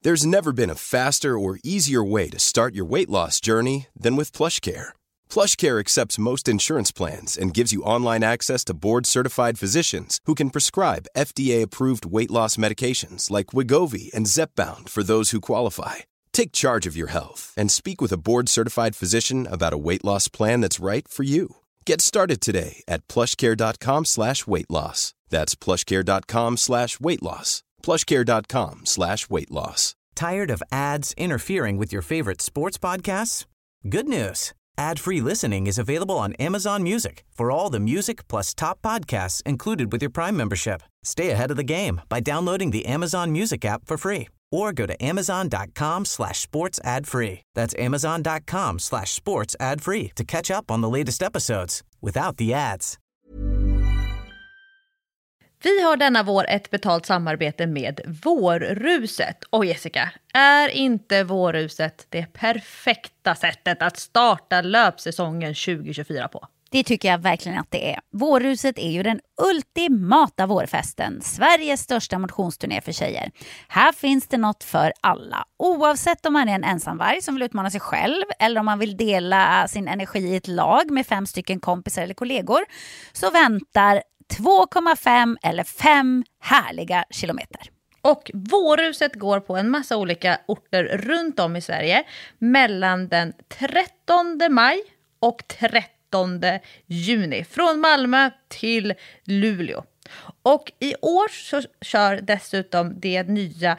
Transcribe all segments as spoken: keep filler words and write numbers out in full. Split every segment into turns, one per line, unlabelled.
There's never been a faster or easier way to start your weight loss journey than with PlushCare. PlushCare accepts most insurance plans and gives you online access to board-certified physicians who can prescribe F D A-approved weight loss medications like Wegovy and Zepbound for those who qualify. Take charge of your health and speak with a board-certified physician about a weight loss plan that's right for you. Get started today at plushcare.com slash weight loss. That's plushcare.com slash weight loss. plushcare.com slash weight loss.
Tired of ads interfering with your favorite sports podcasts? Good news. Ad-free listening is available on Amazon Music for all the music plus top podcasts included with your Prime membership. Stay ahead of the game by downloading the Amazon Music app for free or go to amazon.com slash sports ad free. That's amazon.com slash sports ad free to catch up on the latest episodes without the ads.
Vi har denna vår ett betalt samarbete med Vårruset. Och Jessica, är inte Vårruset det perfekta sättet att starta löpsäsongen tjugo tjugofyra på?
Det tycker jag verkligen att det är. Vårruset är ju den ultimata vårfesten. Sveriges största motionsturné för tjejer. Här finns det något för alla. Oavsett om man är en ensamvarg som vill utmana sig själv eller om man vill dela sin energi i ett lag med fem stycken kompisar eller kollegor, så väntar två komma fem eller fem härliga kilometer.
Och Vårruset går på en massa olika orter runt om i Sverige mellan den trettonde maj och trettonde juni. Från Malmö till Luleå. Och i år så kör dessutom det nya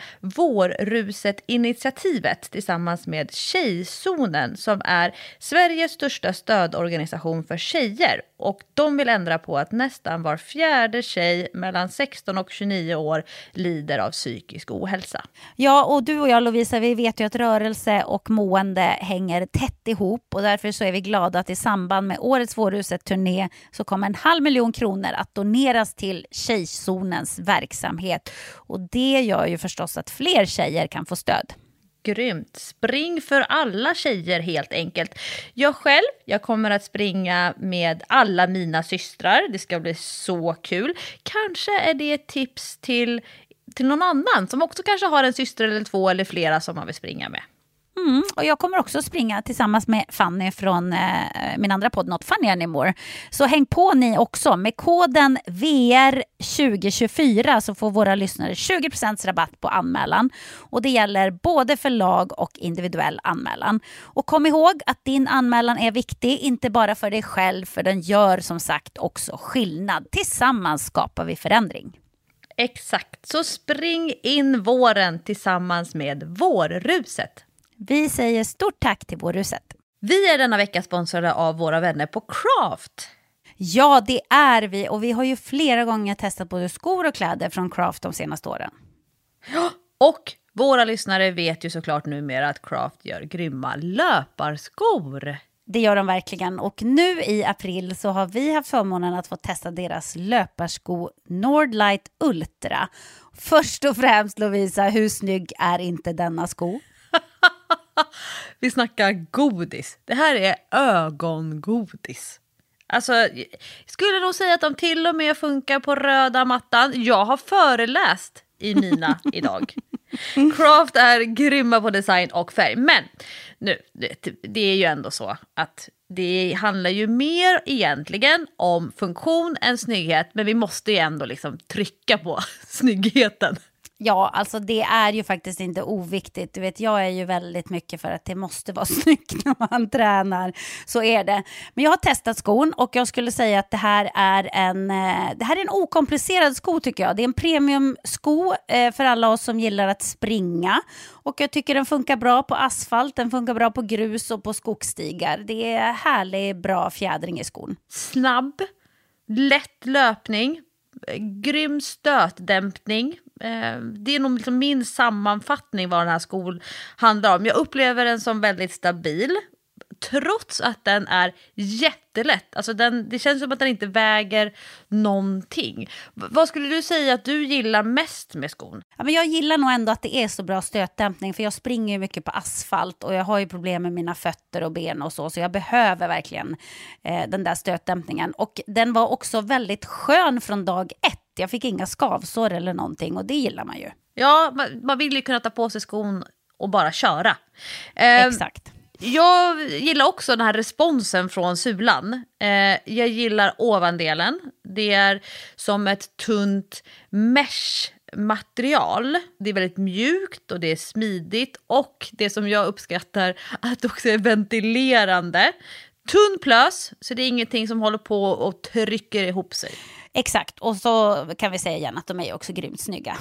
Vårruset-initiativet tillsammans med Tjejzonen som är Sveriges största stödorganisation för tjejer. Och de vill ändra på att nästan var fjärde tjej mellan sexton och tjugonio år lider av psykisk ohälsa.
Ja, och du och jag, Lovisa, vi vet ju att rörelse och mående hänger tätt ihop. Och därför så är vi glada att i samband med årets Vårruset-turné så kommer en halv miljon kronor att doneras till Tjejzonens verksamhet. Och det gör ju förstås att fler tjejer kan få stöd.
Grymt. Spring för alla tjejer helt enkelt. Jag själv, jag kommer att springa med alla mina systrar. Det ska bli så kul. Kanske är det ett tips till, till någon annan som också kanske har en syster eller två eller flera som man vill springa med.
Mm, och jag kommer också springa tillsammans med Fanny från eh, min andra podd Not Funny Anymore. Så häng på ni också. Med koden V R tjugo tjugofyra så får våra lyssnare tjugo procent rabatt på anmälan. Och det gäller både för lag och individuell anmälan. Och kom ihåg att din anmälan är viktig, inte bara för dig själv, för den gör som sagt också skillnad. Tillsammans skapar vi förändring.
Exakt, så spring in våren tillsammans med Vårruset.
Vi säger stort tack till Vårruset.
Vi är denna vecka sponsrade av våra vänner på Craft.
Ja, det är vi. Och vi har ju flera gånger testat både skor och kläder från Craft de senaste åren.
Och våra lyssnare vet ju såklart numera att Craft gör grymma löparskor.
Det gör de verkligen. Och nu i april så har vi haft förmånen att få testa deras löparsko Nordlight Ultra. Först och främst, Lovisa, hur snygg är inte denna sko?
Vi snackar godis. Det här är ögongodis. Alltså, jag skulle nog säga att de till och med funkar på röda mattan. Jag har föreläst i mina idag. Craft är grymma på design och färg. Men nu, det, det är ju ändå så att det handlar ju mer egentligen om funktion än snygghet. Men vi måste ju ändå liksom trycka på snyggheten.
Ja, alltså det är ju faktiskt inte oviktigt. Du vet, jag är ju väldigt mycket för att det måste vara snyggt när man tränar. Så är det. Men jag har testat skon och jag skulle säga att det här är en, det här är en okomplicerad sko tycker jag. Det är en premiumsko för alla oss som gillar att springa. Och jag tycker den funkar bra på asfalt, den funkar bra på grus och på skogsstigar. Det är härlig, bra fjädring i skon.
Snabb, lätt löpning, grym stötdämpning. Det är nog liksom min sammanfattning vad den här skon handlar om. Jag upplever den som väldigt stabil. Trots att den är jättelätt. Alltså den, det känns som att den inte väger någonting. V- vad skulle du säga att du gillar mest med skon?
Ja, men jag gillar nog ändå att det är så bra stötdämpning. För jag springer ju mycket på asfalt. Och jag har ju problem med mina fötter och ben och så. Så jag behöver verkligen eh, den där stötdämpningen. Och den var också väldigt skön från dag ett. Jag fick inga skavsår eller någonting och det gillar man ju.
Ja, man, man vill ju kunna ta på sig skon och bara köra. Eh,
Exakt.
Jag gillar också den här responsen från sulan. Eh, jag gillar ovandelen. Det är som ett tunt mesh-material. Det är väldigt mjukt och det är smidigt. Och det som jag uppskattar, att det också är ventilerande. Tunn plös, så det är ingenting som håller på och trycker ihop sig.
Exakt, och så kan vi säga igen att de är också grymt snygga.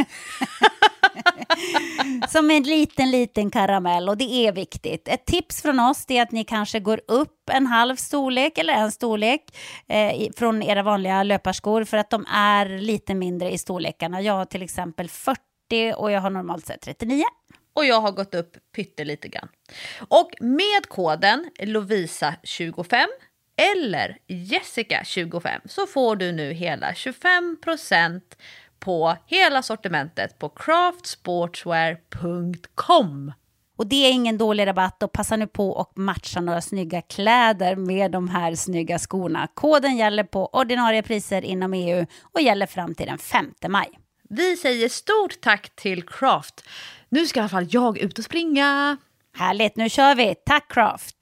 Som en liten, liten karamell, och det är viktigt. Ett tips från oss är att ni kanske går upp en halv storlek eller en storlek eh, från era vanliga löparskor, för att de är lite mindre i storlekarna. Jag har till exempel fyrtio och jag har normalt sett trettionio.
Och jag har gått upp pyttelite grann. Och med koden Lovisa tjugofem eller Jessica tjugofem så får du nu hela tjugofem procent på hela sortimentet på craft sportswear punkt com.
Och det är ingen dålig rabatt, och passa nu på och matcha några snygga kläder med de här snygga skorna. Koden gäller på ordinarie priser inom E U och gäller fram till den femte maj.
Vi säger stort tack till Craft. Nu ska i alla fall jag ut och springa.
Härligt, nu kör vi. Tack Craft!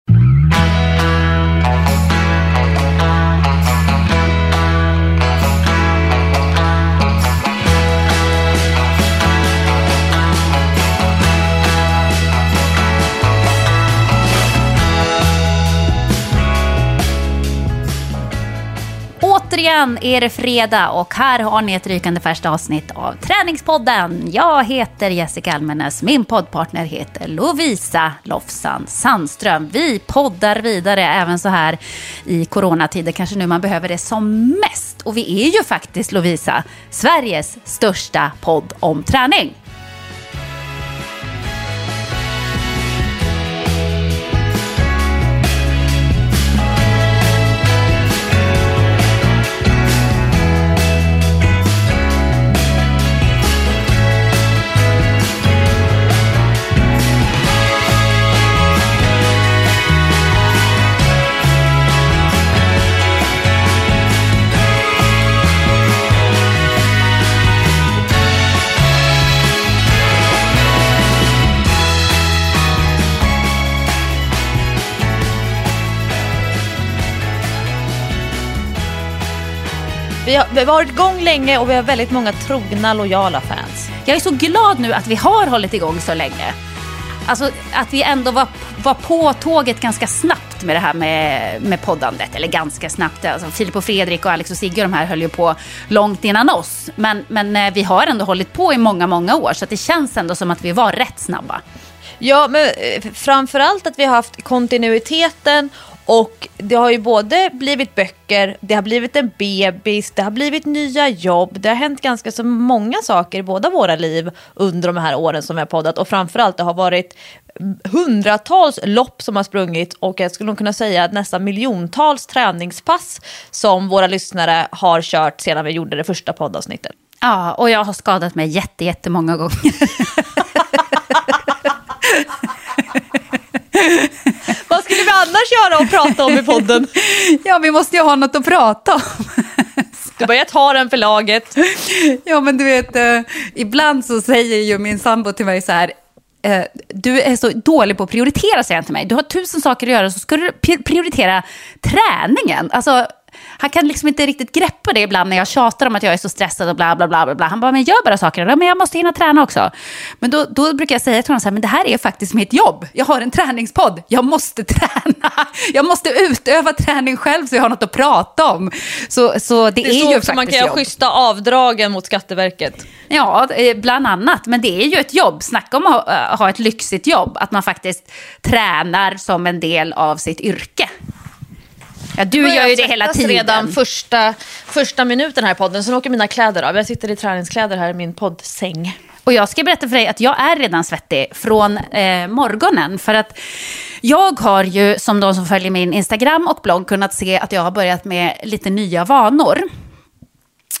Återigen är det fredag och här har ni ett rykande färskt avsnitt av Träningspodden. Jag heter Jessica Almenäs, min poddpartner heter Lovisa Lofsan Sandström. Vi poddar vidare även så här i coronatider, kanske nu man behöver det som mest. Och vi är ju faktiskt, Lovisa, Sveriges största podd om träning.
Vi har, vi har varit igång länge och vi har väldigt många trogna, lojala fans.
Jag är så glad nu att vi har hållit igång så länge. Alltså att vi ändå var, var på tåget ganska snabbt med det här med, med poddandet. Eller ganska snabbt. Alltså Filip och Fredrik och Alex och Sigge, de här höll ju på långt innan oss. Men, men vi har ändå hållit på i många, många år. Så att det känns ändå som att vi var rätt snabba.
Ja, men framförallt att vi har haft kontinuiteten. Och det har ju både blivit böcker, det har blivit en bebis, det har blivit nya jobb. Det har hänt ganska så många saker i båda våra liv under de här åren som vi har poddat. Och framförallt det har varit hundratals lopp som har sprungit, och jag skulle nog kunna säga att nästan miljontals träningspass som våra lyssnare har kört sedan vi gjorde det första poddavsnittet.
Ja, och jag har skadat mig jätte, jättemånga gånger.
Vad skulle vi annars göra och prata om i podden?
Ja, vi måste ju ha något att prata om.
Du börjar ta den för laget.
Ja, men du vet, eh, ibland så säger ju min sambo till mig så här: eh, du är så dålig på att prioritera, säger han till mig. Du har tusen saker att göra, så ska du prioritera träningen. Alltså, han kan liksom inte riktigt greppa det ibland när jag tjatar om att jag är så stressad och bla bla bla bla. Han bara, men gör bara saker. Ja, men jag måste hinna träna också. Men då, då brukar jag säga till honom så här, men det här är faktiskt mitt jobb. Jag har en träningspodd. Jag måste träna. Jag måste utöva träning själv så jag har något att prata om. Så, så det, det är, är ju faktiskt
man kan göra schyssta avdragen mot Skatteverket.
Ja, bland annat. Men det är ju ett jobb. Snacka om att ha, ha ett lyxigt jobb. Att man faktiskt tränar som en del av sitt yrke. Ja, du gör ju det hela tiden.
Redan första, första minuten här i podden. Så åker mina kläder av. Jag sitter i träningskläder här i min poddsäng.
Och jag ska berätta för dig att jag är redan svettig från eh, morgonen. För att jag har ju, som de som följer min Instagram och blogg, kunnat se att jag har börjat med lite nya vanor.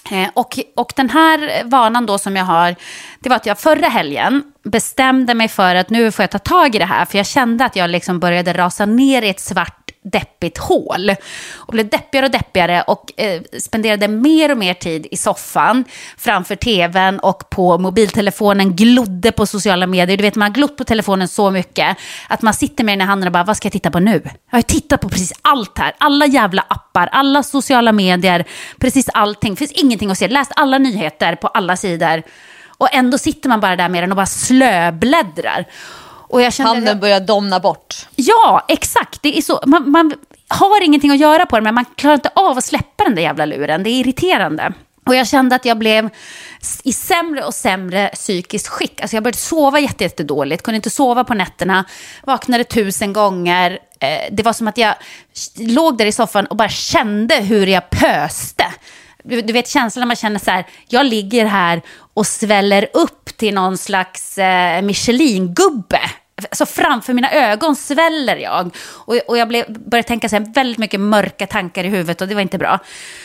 Eh, och, och den här vanan då som jag har, det var att jag förra helgen bestämde mig för att nu får jag ta tag i det här. För jag kände att jag liksom började rasa ner i ett svart deppigt hål. Och blev deppigare och deppigare och eh, spenderade mer och mer tid i soffan framför tvn och på mobiltelefonen, glodde på sociala medier. Du vet, man har glott på telefonen så mycket att man sitter med den i handen och bara, vad ska jag titta på nu? Jag har tittat på precis allt här. Alla jävla appar, alla sociala medier, precis allting. Det finns ingenting att se. Läst alla nyheter på alla sidor. Och ändå sitter man bara där med den och bara slöbläddrar. Och jag kände,
handen börjar domna bort.
Ja, exakt. Det är så, man, man har ingenting att göra på det, men man klarar inte av att släppa den där jävla luren. Det är irriterande. Och jag kände att jag blev i sämre och sämre psykiskt skick. Alltså jag började sova jätte, jätte dåligt. Kunde inte sova på nätterna. Vaknade tusen gånger. Det var som att jag låg där i soffan och bara kände hur jag pöste. Du vet känslan när man känner så här, jag ligger här och sväller upp till någon slags eh, Michelin-gubbe. Så framför mina ögon sväller jag. Och, och jag blev, började tänka så här, väldigt mycket mörka tankar i huvudet och det var inte bra.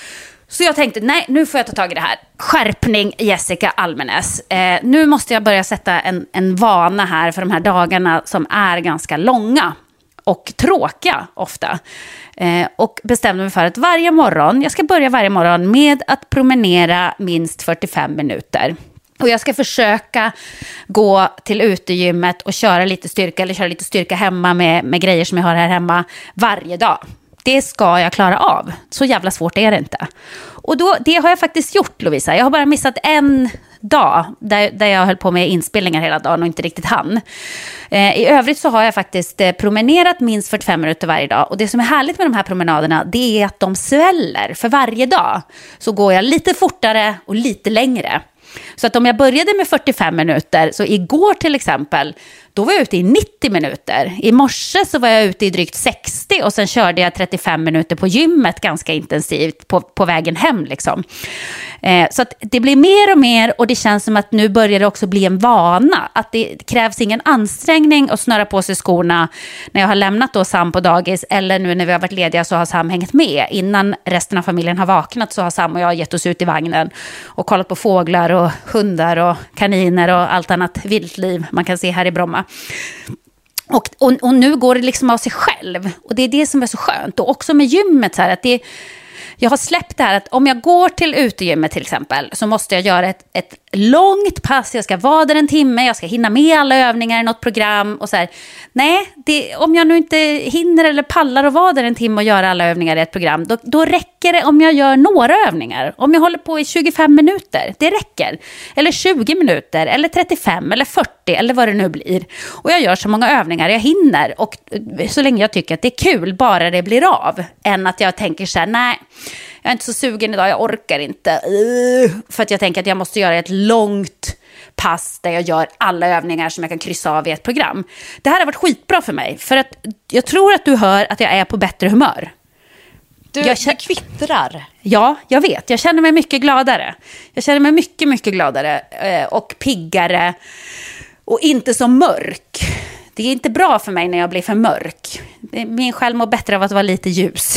Så jag tänkte, nej, nu får jag ta tag i det här. Skärpning, Jessica Almenäs. Eh, nu måste jag börja sätta en, en vana här för de här dagarna som är ganska långa. Och tråkiga ofta. Eh, och bestämde mig för att varje morgon, jag ska börja varje morgon med att promenera minst fyrtiofem minuter. Och jag ska försöka gå till utegymmet och köra lite styrka eller köra lite styrka hemma med, med grejer som jag har här hemma varje dag. Det ska jag klara av. Så jävla svårt är det inte. Och då, det har jag faktiskt gjort, Lovisa. Jag har bara missat en dag där, där jag höll på med inspelningar hela dagen och inte riktigt hann. Eh, I övrigt så har jag faktiskt eh, promenerat minst fyrtiofem minuter varje dag. Och det som är härligt med de här promenaderna, det är att de sväller. För varje dag så går jag lite fortare och lite längre. Så att om jag började med fyrtiofem minuter, så igår till exempel, då var jag ute i nittio minuter. I morse så var jag ute i drygt sextio och sen körde jag trettiofem minuter på gymmet ganska intensivt på, på vägen hem liksom. Eh, så att det blir mer och mer och det känns som att nu börjar det också bli en vana. Att det krävs ingen ansträngning att snöra på sig skorna när jag har lämnat då Sam på dagis eller nu när vi har varit lediga så har Sam hängt med. Innan resten av familjen har vaknat så har Sam och jag gett oss ut i vagnen och kollat på fåglar och hundar och kaniner och allt annat viltliv man kan se här i Bromma. Och, och, och nu går det liksom av sig själv. Och det är det som är så skönt. Och också med gymmet så här att det, jag har släppt det här att om jag går till utegymmet till exempel så måste jag göra ett, ett långt pass. Jag ska vara där en timme, jag ska hinna med alla övningar i något program och så här. Nej, det, om jag nu inte hinner eller pallar att vara där en timme och göra alla övningar i ett program, då, då räcker det om jag gör några övningar. Om jag håller på i tjugofem minuter, det räcker. Eller tjugo minuter, eller trettiofem, eller fyrtio, eller vad det nu blir. Och jag gör så många övningar jag hinner. Och så länge jag tycker att det är kul, bara det blir av. Än att jag tänker så här, nej, jag är inte så sugen idag, jag orkar inte. För att jag tänker att jag måste göra ett långt pass där jag gör alla övningar som jag kan kryssa av i ett program. Det här har varit skitbra för mig. För att jag tror att du hör att jag är på bättre humör.
Du,
jag känner,
du kvittrar.
Ja, jag vet. Jag känner mig mycket gladare. Jag känner mig mycket, mycket gladare och piggare. Och inte så mörk. Det är inte bra för mig när jag blir för mörk. Min själ mår bättre av att vara lite ljus.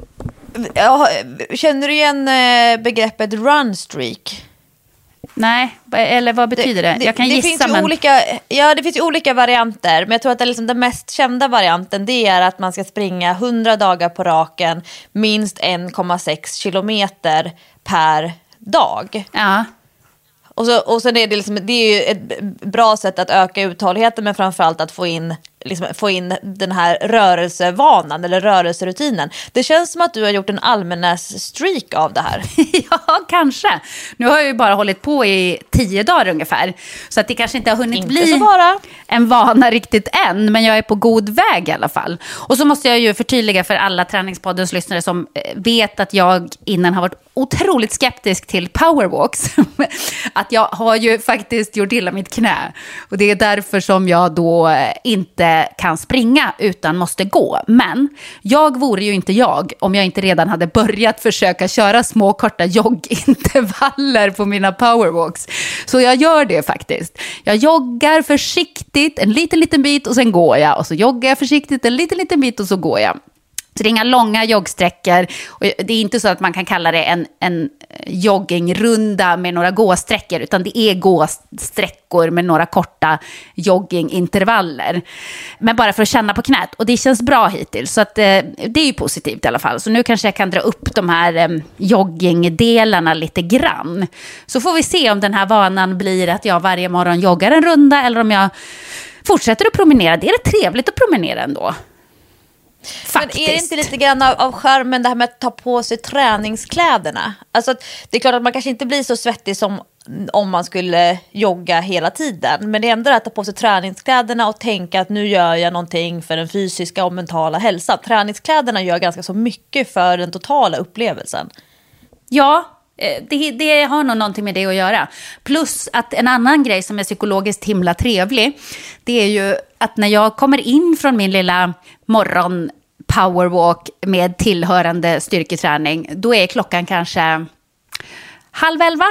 Känner du igen begreppet run streak?
Nej, eller vad betyder det? det jag kan
det
gissa,
finns ju
men...
olika, ja, det finns ju olika varianter. Men jag tror att det är liksom den mest kända varianten, det är att man ska springa hundra dagar på raken, minst en komma sex kilometer per dag.
Ja.
Och, så, och sen är det, liksom, det är ju ett bra sätt att öka uthålligheten, men framförallt att få in, liksom, få in den här rörelsevanan eller rörelserutinen. Det känns som att du har gjort en Almenäs-streak av det här.
Ja, kanske. Nu har jag ju bara hållit på i tio dagar ungefär. Så att det kanske inte har hunnit
inte
bli
så bara.
en vana riktigt än. Men jag är på god väg i alla fall. Och så måste jag ju förtydliga för alla Träningspoddens lyssnare som vet att jag innan har varit otroligt skeptisk till powerwalks. Att jag har ju faktiskt gjort illa mitt knä. Och det är därför som jag då inte kan springa utan måste gå. Men jag vore ju inte jag om jag inte redan hade börjat försöka köra små korta joggintervaller på mina powerwalks. Så jag gör det faktiskt. Jag joggar försiktigt en liten liten bit och sen går jag. Och så joggar jag försiktigt en liten liten bit och så går jag. Så det är inga långa joggsträckor. Och det är inte så att man kan kalla det en, en joggingrunda med några gåsträckor, utan det är gåsträckor med några korta joggingintervaller. Men bara för att känna på knät. Och det känns bra hittills. Så att, eh, det är ju positivt i alla fall. Så nu kanske jag kan dra upp de här eh, joggingdelarna lite grann. Så får vi se om den här vanan blir att jag varje morgon joggar en runda, eller om jag fortsätter att promenera. Det är rätt trevligt att promenera ändå. Faktiskt.
Men är det inte lite grann av, av charmen det här med att ta på sig träningskläderna? Alltså att det är klart att man kanske inte blir så svettig som om man skulle jogga hela tiden. Men det är ändå att ta på sig träningskläderna och tänka att nu gör jag någonting för den fysiska och mentala hälsan. Träningskläderna gör ganska så mycket för den totala upplevelsen.
Ja, det, det har nog någonting med det att göra. Plus att en annan grej som är psykologiskt himla trevlig, det är ju att när jag kommer in från min lilla morgon powerwalk med tillhörande styrketräning, då är klockan kanske halv elva.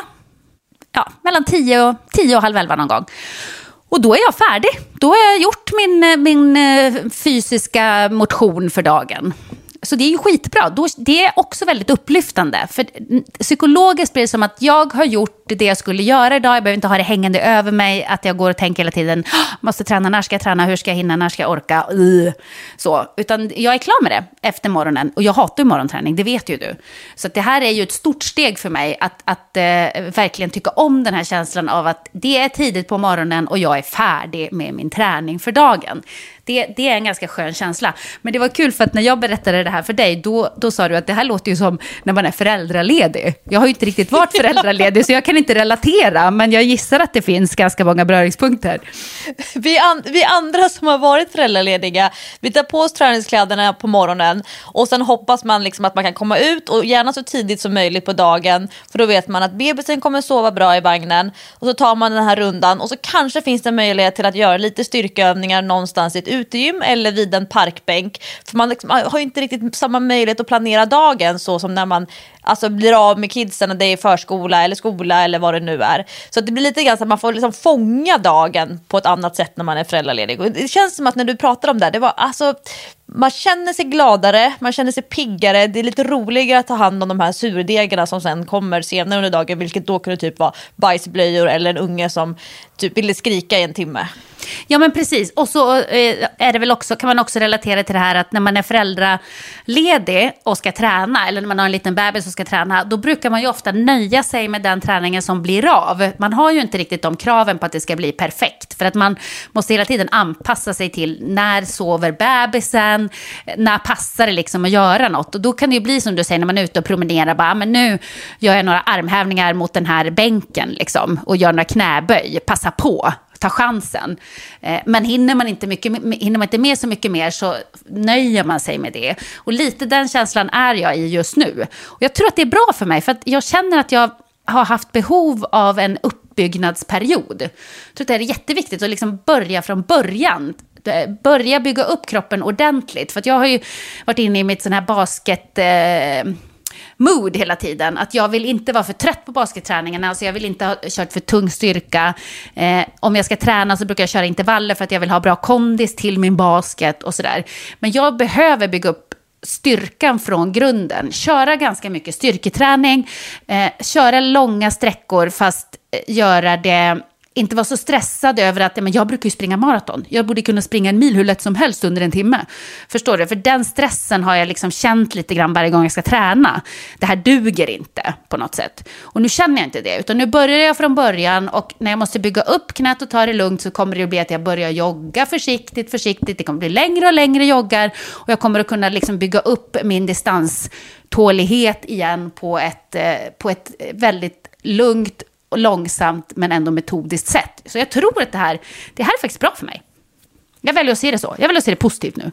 Ja, mellan tio och, tio och halv elva någon gång. Och då är jag färdig. Då har jag gjort min, min fysiska motion för dagen. Så det är ju skitbra. Det är också väldigt upplyftande. För psykologiskt blir det som att jag har gjort det jag skulle göra idag. Jag behöver inte ha det hängande över mig. Att jag går och tänker hela tiden, måste träna, när ska jag träna, hur ska jag hinna, när ska jag orka? Uh. Så. Utan jag är klar med det efter morgonen. Och jag hatar ju morgonträning, det vet ju du. Så att det här är ju ett stort steg för mig. Att, att eh, verkligen tycka om den här känslan av att det är tidigt på morgonen och jag är färdig med min träning för dagen. Det, det är en ganska skön känsla. Men det var kul för att när jag berättade det här för dig, då, då sa du att det här låter ju som när man är föräldraledig. Jag har ju inte riktigt varit föräldraledig så jag kan inte relatera, men jag gissar att det finns ganska många beröringspunkter.
Vi, an, vi andra som har varit föräldralediga, vi tar på oss träningskläderna på morgonen och sen hoppas man liksom att man kan komma ut och gärna så tidigt som möjligt på dagen, för då vet man att bebisen kommer sova bra i vagnen, och så tar man den här rundan och så kanske finns det möjlighet till att göra lite styrkeövningar någonstans i ett utegym eller vid en parkbänk, för man liksom har ju inte riktigt samma möjlighet att planera dagen så som när man alltså blir av med kidsen när det är förskola eller skola eller vad det nu är. Så det blir lite grann så att man får liksom fånga dagen på ett annat sätt när man är föräldraledig. Och det känns som att när du pratar om det, det var alltså, man känner sig gladare, man känner sig piggare, det är lite roligare att ta hand om de här surdegarna som sen kommer senare under dagen, vilket då kunde typ vara bajsblöjor eller en unge som typ ville skrika i en timme.
Ja, men precis. Och så eh, är det väl också, kan man också relatera till det här att när man är föräldraledig och ska träna, eller när man har en liten bebis och ska träna, då brukar man ju ofta nöja sig med den träningen som blir av. Man har ju inte riktigt de kraven på att det ska bli perfekt, för att man måste hela tiden anpassa sig till när sover bebisen, när passar det liksom att göra något. Och då kan det ju bli som du säger när man är ute och promenerar, bara, men nu gör jag några armhävningar mot den här bänken liksom, och gör några knäböj, passa på. Ta chansen. Men hinner man, inte mycket, hinner man inte med så mycket mer så nöjer man sig med det. Och lite den känslan är jag i just nu. Och jag tror att det är bra för mig, för att jag känner att jag har haft behov av en uppbyggnadsperiod. Jag tror att det är jätteviktigt att liksom börja från början. Börja bygga upp kroppen ordentligt. För att jag har ju varit inne i mitt sån här basket... Eh, mood hela tiden, att jag vill inte vara för trött på basketträningarna, alltså jag vill inte ha kört för tung styrka, eh, om jag ska träna så brukar jag köra intervaller för att jag vill ha bra kondis till min basket och sådär, men jag behöver bygga upp styrkan från grunden, köra ganska mycket styrketräning, eh, köra långa sträckor fast eh, göra det, inte vara så stressad över att men jag brukar ju springa maraton. Jag borde kunna springa en mil hur lätt som helst under en timme. Förstår du? För den stressen har jag liksom känt lite grann varje gång jag ska träna. Det här duger inte på något sätt. Och nu känner jag inte det. Utan nu börjar jag från början, och när jag måste bygga upp knät och ta det lugnt så kommer det bli att jag börjar jogga försiktigt, försiktigt. Det kommer bli längre och längre joggar. Och jag kommer att kunna liksom bygga upp min distanstålighet igen på ett, på ett väldigt lugnt och långsamt men ändå metodiskt sätt. Så jag tror att det här, det här är faktiskt bra för mig. Jag väljer att se det så. Jag väljer att se det positivt nu.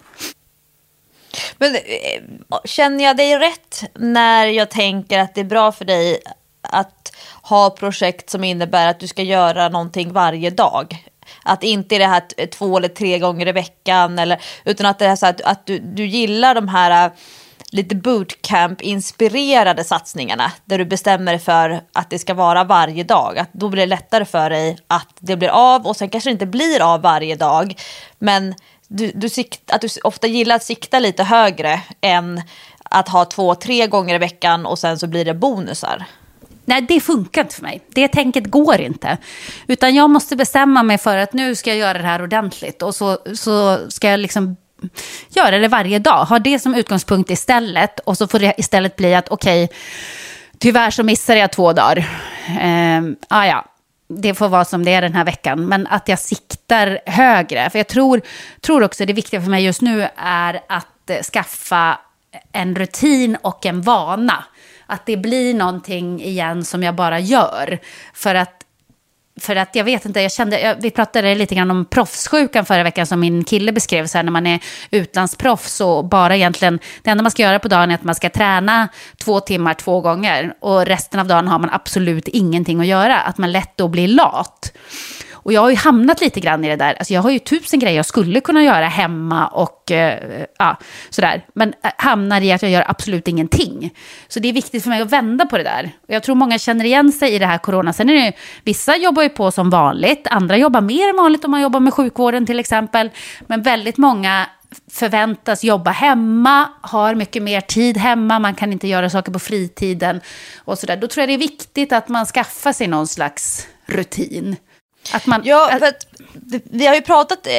Men känner jag dig rätt när jag tänker att det är bra för dig att ha projekt som innebär att du ska göra någonting varje dag? Att inte är det här två eller tre gånger i veckan, eller, utan att det är så att, att du, du gillar de här lite bootcamp-inspirerade satsningarna där du bestämmer dig för att det ska vara varje dag. Att då blir det lättare för dig att det blir av, och sen kanske det inte blir av varje dag. Men du, du sikt, att du ofta gillar att sikta lite högre än att ha två, tre gånger i veckan och sen så blir det bonusar.
Nej, det funkar inte för mig. Det tänket går inte. Utan jag måste bestämma mig för att nu ska jag göra det här ordentligt. Och så, så ska jag liksom göra det varje dag. Ha det som utgångspunkt istället. Och så får det istället bli att okej, okay, tyvärr så missar jag två dagar. Eh, ah ja, det får vara som det är den här veckan. Men att jag siktar högre. För jag tror, tror också det viktiga för mig just nu är att eh, skaffa en rutin och en vana. Att det blir någonting igen som jag bara gör. För att, för att jag vet inte, jag kände, jag, vi pratade lite grann om proffssjukan förra veckan som min kille beskrev så här, när man är utlandsproffs och bara egentligen, det enda man ska göra på dagen är att man ska träna två timmar två gånger och resten av dagen har man absolut ingenting att göra. Att man lätt då blir lat. Och jag har ju hamnat lite grann i det där. Alltså jag har ju tusen grejer jag skulle kunna göra hemma och eh, ja, sådär. Men hamnar i att jag gör absolut ingenting. Så det är viktigt för mig att vända på det där. Och jag tror många känner igen sig i det här corona. Sen är det ju, vissa jobbar ju på som vanligt. Andra jobbar mer än vanligt om man jobbar med sjukvården till exempel. Men väldigt många förväntas jobba hemma, har mycket mer tid hemma, man kan inte göra saker på fritiden och sådär. Då tror jag det är viktigt att man skaffar sig någon slags rutin. Att man,
ja, för att vi har ju pratat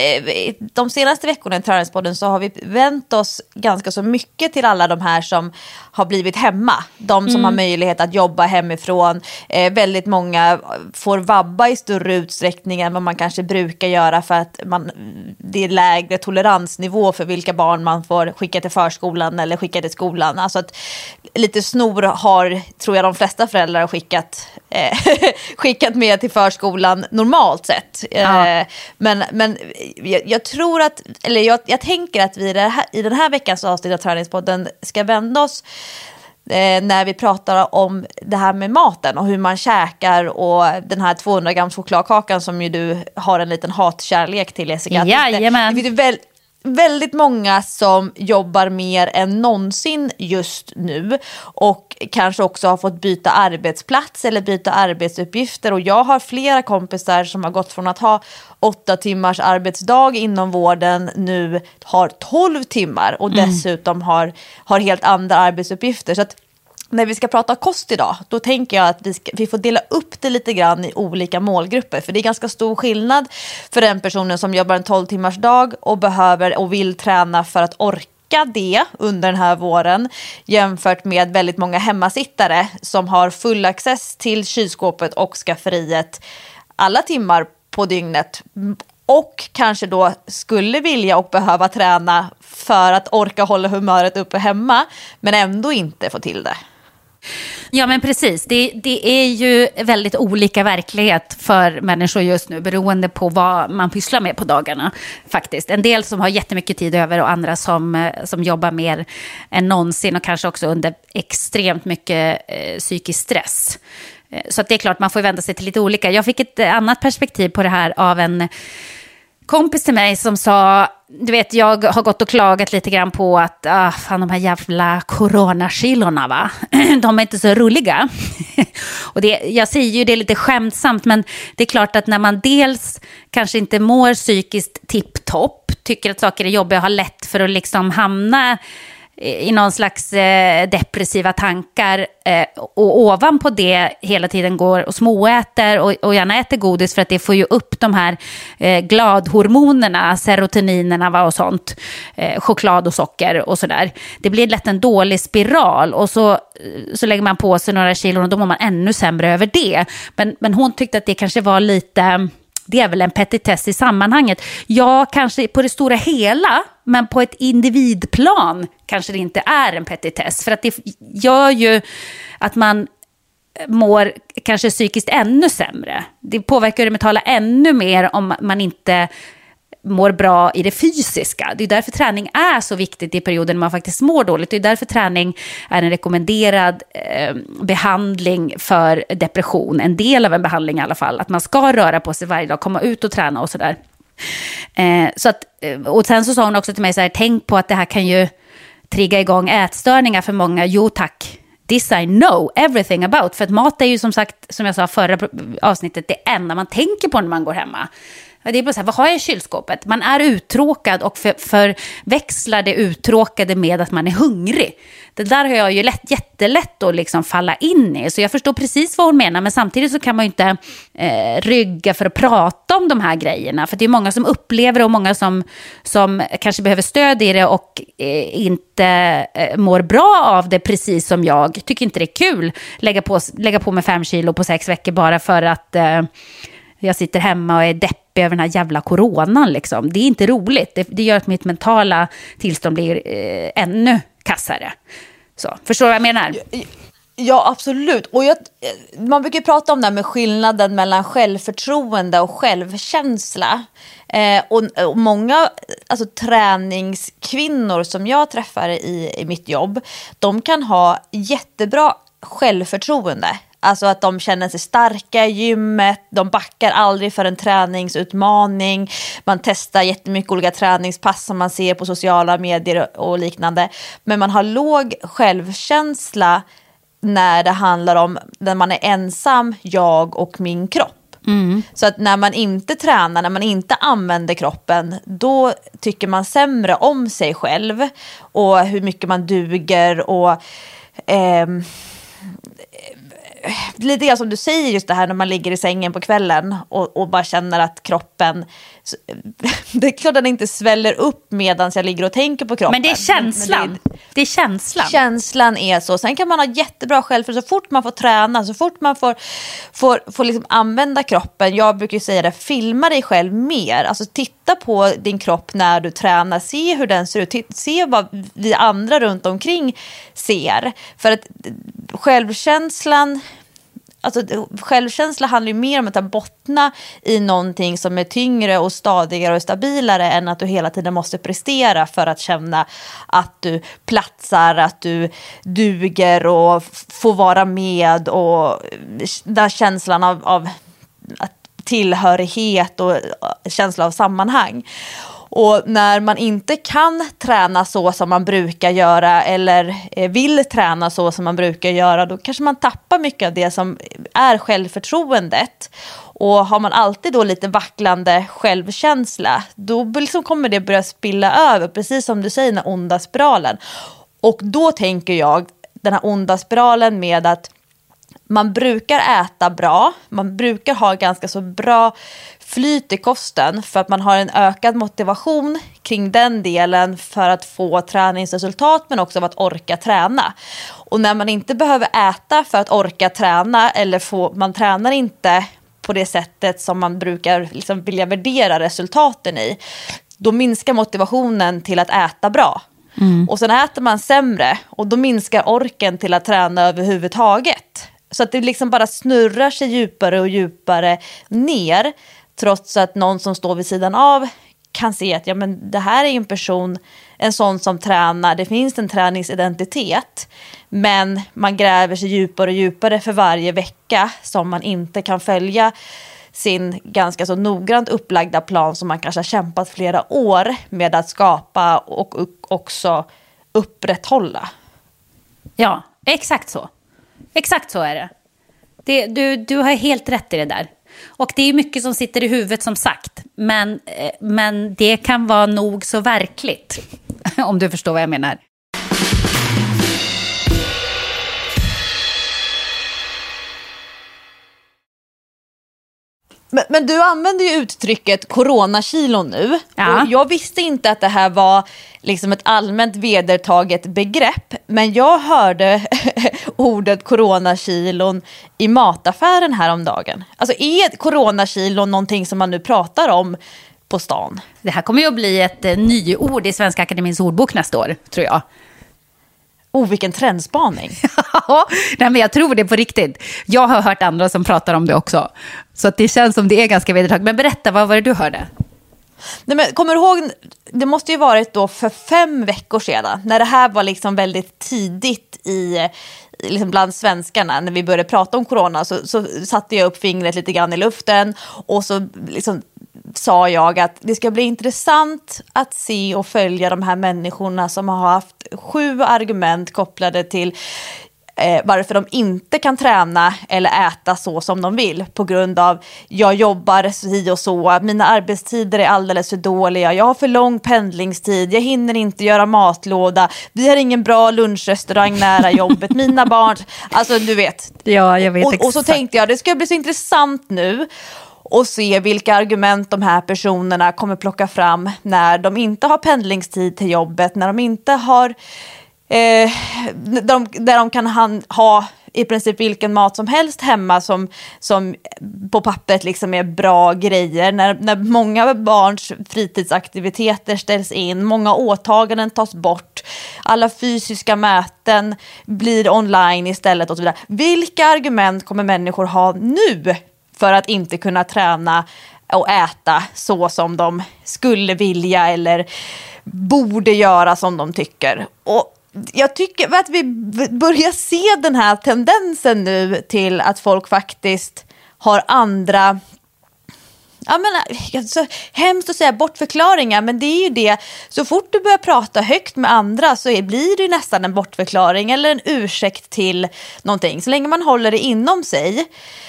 de senaste veckorna i Träningspodden så har vi vänt oss ganska så mycket till alla de här som har blivit hemma. De som mm. har möjlighet att jobba hemifrån. Eh, väldigt många får vabba i större utsträckning än vad man kanske brukar göra för att man, det är lägre toleransnivå för vilka barn man får skicka till förskolan eller skicka till skolan. Alltså att lite snor har, tror jag de flesta föräldrar har skickat, eh, skickat med till förskolan normalt sett. Ja. Eh, men men jag, jag tror att, eller jag, jag tänker att vi i, det här, i den här veckans avsnitt av Träningspodden ska vända oss eh, när vi pratar om det här med maten och hur man käkar och den här tvåhundra grams chokladkakan som ju du har en liten hatkärlek till, Jessica.
Jajamän.
Det, det finns väl väldigt många som jobbar mer än någonsin just nu och kanske också har fått byta arbetsplats eller byta arbetsuppgifter, och jag har flera kompisar som har gått från att ha åtta timmars arbetsdag inom vården nu har tolv timmar och mm. dessutom har, har helt andra arbetsuppgifter. Så att när vi ska prata kost idag, då tänker jag att vi, ska, vi får dela upp det lite grann i olika målgrupper. För det är ganska stor skillnad för den personen som jobbar en tolv timmars dag och behöver och vill träna för att orka det under den här våren, jämfört med väldigt många hemmasittare som har full access till kylskåpet och skafferiet alla timmar på dygnet. Och kanske då skulle vilja och behöva träna för att orka hålla humöret uppe hemma, men ändå inte få till det.
Ja, men precis. Det, det är ju väldigt olika verklighet för människor just nu beroende på vad man pysslar med på dagarna faktiskt. En del som har jättemycket tid över och andra som, som jobbar mer än någonsin och kanske också under extremt mycket eh, psykisk stress. Så att det är klart, man får vända sig till lite olika. Jag fick ett annat perspektiv på det här av en kompis till mig som sa, du vet, jag har gått och klagat lite grann på att ah, fan, de här jävla coronakilorna, va? De är inte så roliga. Och det, jag säger ju det lite skämtsamt, men det är klart att när man dels kanske inte mår psykiskt tipptopp, tycker att saker är jobbiga och har lätt för att liksom hamna i någon slags eh, depressiva tankar eh, och ovanpå det hela tiden går och småäter och, och gärna äter godis för att det får ju upp de här eh, gladhormonerna, serotoninerna, va, och sånt, eh, choklad och socker och sådär. Det blir lätt en dålig spiral och så, så lägger man på sig några kilo och då mår man ännu sämre över det. Men, men hon tyckte att det kanske var lite... Det är väl en petitess i sammanhanget. Ja, kanske på det stora hela, men på ett individplan kanske det inte är en petitess. För att det gör ju att man mår kanske psykiskt ännu sämre. Det påverkar det mentala ännu mer om man inte mår bra i det fysiska. Det är därför träning är så viktigt i perioden när man faktiskt mår dåligt. Det är därför träning är en rekommenderad eh, behandling för depression. En del av en behandling i alla fall. Att man ska röra på sig varje dag, komma ut och träna och sådär. Eh, så att, och sen så sa hon också till mig så här, tänk på att det här kan ju trigga igång ätstörningar för många. Jo tack. This I know everything about. För att mat är ju som sagt, som jag sa förra avsnittet, det enda man tänker på när man går hemma. Det är bara så här, vad har jag i kylskåpet? Man är uttråkad och för, förväxlar det uttråkade med att man är hungrig. Det där har jag ju lätt, jättelätt att liksom falla in i. Så jag förstår precis vad hon menar. Men samtidigt så kan man ju inte eh, rygga för att prata om de här grejerna. För det är många som upplever det och många som, som kanske behöver stöd i det och eh, inte eh, mår bra av det, precis som jag. Tycker inte det är kul lägga på, lägga på med fem kilo på sex veckor bara för att eh, jag sitter hemma och är deppig över den här jävla coronan. Liksom. Det är inte roligt. Det, det gör att mitt mentala tillstånd blir eh, ännu kassare. Så, förstår du vad jag menar?
Ja, absolut. Och jag, man brukar prata om det här med skillnaden mellan självförtroende och självkänsla. Eh, och, och många alltså, träningskvinnor som jag träffar i, i mitt jobb, de kan ha jättebra självförtroende. Alltså att de känner sig starka i gymmet, de backar aldrig för en träningsutmaning. Man testar jättemycket olika träningspass som man ser på sociala medier och liknande. Men man har låg självkänsla när det handlar om när man är ensam, jag och min kropp. Mm. Så att när man inte tränar, när man inte använder kroppen, då tycker man sämre om sig själv och hur mycket man duger och... Ehm, lite grann som du säger, just det här när man ligger i sängen på kvällen och, och bara känner att kroppen, det är klart att den inte sväller upp medan jag ligger och tänker på kroppen.
Men det är känslan.
Men det,
det är känslan.
Känslan är så. Sen kan man ha jättebra självförtroende så fort man får träna, så fort man får, får, får liksom använda kroppen. Jag brukar ju säga det, filma dig själv mer. Alltså titta på din kropp när du tränar, se hur den ser ut, se vad vi andra runt omkring ser. För att självkänslan, alltså självkänsla handlar ju mer om att ta bottna i någonting som är tyngre och stadigare och stabilare än att du hela tiden måste prestera för att känna att du platsar, att du duger och får vara med, och den känslan av, av tillhörighet och känsla av sammanhang. Och när man inte kan träna så som man brukar göra eller vill träna så som man brukar göra, då kanske man tappar mycket av det som är självförtroendet. Och har man alltid då lite vacklande självkänsla, då liksom kommer det börja spilla över, precis som du säger, den onda spiralen. Och då tänker jag den här onda spiralen med att man brukar äta bra, man brukar ha ganska så bra flyt i kosten för att man har en ökad motivation kring den delen för att få träningsresultat, men också av att orka träna. Och när man inte behöver äta för att orka träna, eller få, man tränar inte på det sättet som man brukar liksom vilja värdera resultaten i, då minskar motivationen till att äta bra. Mm. Och sen äter man sämre och då minskar orken till att träna överhuvudtaget. Så att det liksom bara snurrar sig djupare och djupare ner, trots att någon som står vid sidan av kan se att ja, men det här är en person, en sån som tränar, det finns en träningsidentitet, men man gräver sig djupare och djupare för varje vecka som man inte kan följa sin ganska så noggrant upplagda plan som man kanske har kämpat flera år med att skapa och också upprätthålla.
Ja, exakt så. Exakt så är det. det du, du har helt rätt i det där. Och det är mycket som sitter i huvudet, som sagt. Men, men det kan vara nog så verkligt. Om du förstår vad jag menar.
Men, men du använder ju uttrycket coronakilon nu.
Ja.
Och jag visste inte att det här var liksom ett allmänt vedertaget begrepp. Men jag hörde ordet coronakilon i mataffären här om dagen. Alltså är coronakilon någonting som man nu pratar om på stan?
Det här kommer ju att bli ett eh, nyord i Svenska Akademins ordbok nästa år, tror jag.
Oh, vilken trendspaning.
Nej, men jag tror det på riktigt. Jag har hört andra som pratar om det också. Så att det känns som det är ganska vedertaget. Men berätta, vad var det du hörde?
Nej, men kommer du ihåg, det måste ju varit då för fem veckor sedan, när det här var liksom väldigt tidigt i, liksom bland svenskarna, när vi började prata om corona, så, så satte jag upp fingret lite grann i luften och så liksom sa jag att det ska bli intressant att se och följa de här människorna som har haft sju argument kopplade till
eh, varför de inte kan träna eller äta så som de vill. På grund av jag jobbar si och så, mina arbetstider är alldeles för dåliga, jag har för lång pendlingstid, jag hinner inte göra matlåda, vi har ingen bra lunchrestaurang nära jobbet, mina barn, alltså du vet.
Ja, jag vet
och,
exakt.
och så tänkte jag, det ska bli så intressant nu och se vilka argument de här personerna kommer plocka fram när de inte har pendlingstid till jobbet, när de inte har eh, de, där de kan han, ha i princip vilken mat som helst hemma som, som på pappret liksom är bra grejer, när, när många barns fritidsaktiviteter ställs in, många åtaganden tas bort, alla fysiska möten blir online istället och så vidare. Vilka argument kommer människor ha nu för att inte kunna träna och äta så som de skulle vilja eller borde göra som de tycker? Och jag tycker att vi börjar se den här tendensen nu till att folk faktiskt har andra, jag menar, så hemskt att säga bortförklaringar, men det är ju det, så fort du börjar prata högt med andra så är, blir det nästan en bortförklaring eller en ursäkt till någonting. Så länge man håller det inom sig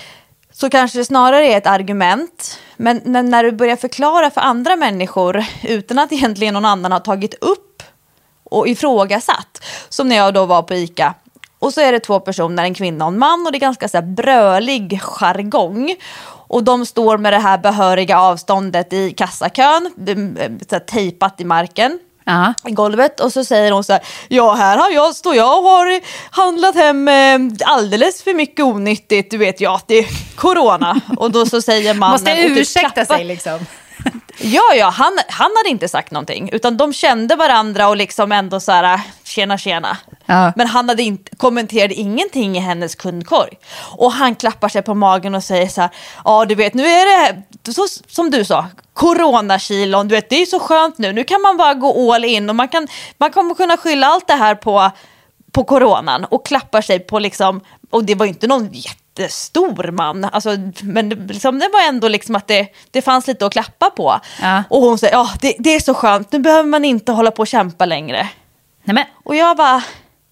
så kanske det snarare är ett argument. Men när du börjar förklara för andra människor utan att egentligen någon annan har tagit upp och ifrågasatt, som när jag då var på ICA, och så är det två personer, en kvinna och en man, och det är ganska så här brölig jargong, och de står med det här behöriga avståndet i kassakön, så här tejpat i marken. Uh-huh. I golvet, och så säger hon så här: ja, här har jag står jag och har handlat hem eh, alldeles för mycket onyttigt, du vet, ja, det är corona. Och då så säger mannen,
måste ursäkta sig liksom.
Ja, ja, han, han hade inte sagt någonting, utan de kände varandra och liksom ändå så här, tjena, tjena. Ja. Men han hade inte, kommenterade ingenting i hennes kundkorg. Och han klappar sig på magen och säger så här: ja, du vet, nu är det så, som du sa, coronakilon, du vet, det är så skönt nu. Nu kan man bara gå all in och man kan man kommer kunna skylla allt det här på på coronan, och klappar sig på liksom, och det var inte någon jättestor man, alltså, men det, liksom, det var ändå liksom att det, det fanns lite att klappa på. Ja. Och hon säger, ja, det, det är så skönt, nu behöver man inte hålla på och kämpa längre.
Nej, men.
Och jag bara,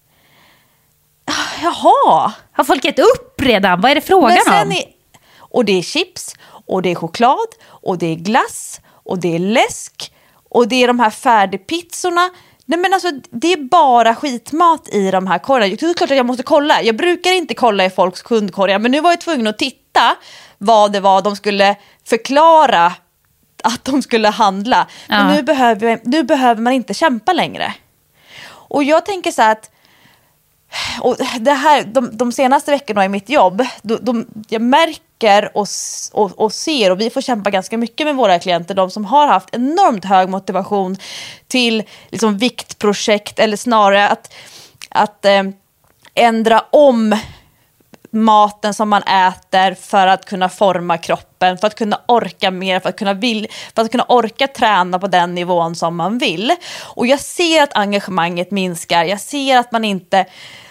jaha.
Har folk gett upp redan? Vad är det frågan om?
Är, och det är chips, och det är choklad, och det är glass, och det är läsk, och det är de här färdigpizzorna. Nej, men alltså, det är bara skitmat i de här korgarna. Det är klart att jag måste kolla. Jag brukar inte kolla i folks kundkorgar, men nu var jag tvungen att titta vad det var de skulle förklara att de skulle handla. Men ja. nu, behöver, nu behöver man inte kämpa längre. Och jag tänker så här att, och det här, de, de senaste veckorna i mitt jobb, de, de, jag märker och, och, och ser, och vi får kämpa ganska mycket med våra klienter, de som har haft enormt hög motivation till liksom viktprojekt, eller snarare att, att eh, ändra om maten som man äter för att kunna forma kroppen, för att kunna orka mer, för att kunna, vill, för att kunna orka träna på den nivån som man vill. Och jag ser att engagemanget minskar. Jag ser att man inte...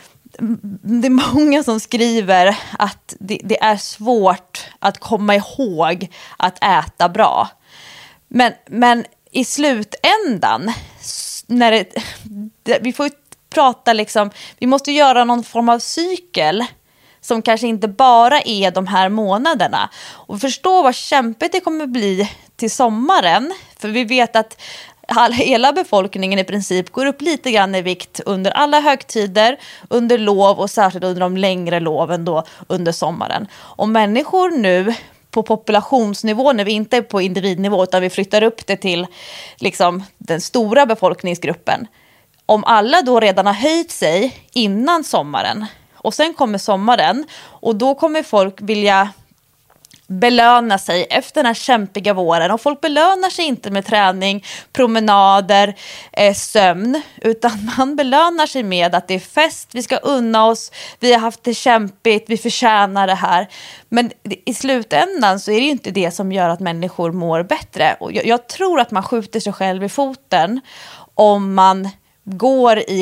Det är många som skriver att det, det är svårt att komma ihåg att äta bra. Men, men i slutändan, när det, det, vi får ju prata liksom, vi måste göra någon form av cykel som kanske inte bara är de här månaderna. Och förstå vad kämpigt det kommer bli till sommaren. För vi vet att hela befolkningen i princip går upp lite grann i vikt under alla högtider, under lov, och särskilt under de längre loven då under sommaren. Och människor nu på populationsnivå, när vi inte är på individnivå utan vi flyttar upp det till liksom den stora befolkningsgruppen. Om alla då redan har höjt sig innan sommaren, och sen kommer sommaren, och då kommer folk vilja belöna sig efter den här kämpiga våren. Och folk belönar sig inte med träning, promenader, eh, sömn, utan man belönar sig med att det är fest, vi ska unna oss, vi har haft det kämpigt, vi förtjänar det här. Men i slutändan så är det ju inte det som gör att människor mår bättre. Och jag, jag tror att man skjuter sig själv i foten om man går i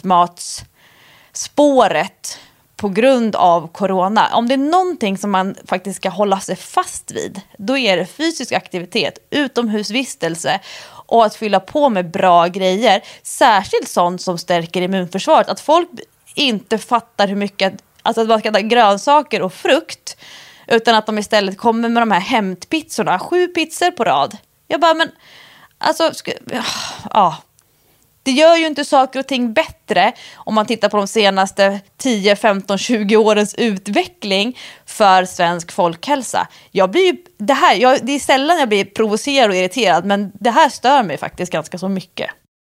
skitmatsspåret på grund av corona. Om det är någonting som man faktiskt ska hålla sig fast vid, då är det fysisk aktivitet, utomhusvistelse och att fylla på med bra grejer. Särskilt sånt som stärker immunförsvaret. Att folk inte fattar hur mycket, alltså att man ska äta grönsaker och frukt, utan att de istället kommer med de här hämtpizzorna, sju pizzor på rad. Jag bara, men alltså, ska, ja, det gör ju inte saker och ting bättre om man tittar på de senaste tio, femton, tjugo årens utveckling för svensk folkhälsa. Jag blir ju, det här, jag, det är sällan jag blir provocerad och irriterad, men det här stör mig faktiskt ganska så mycket.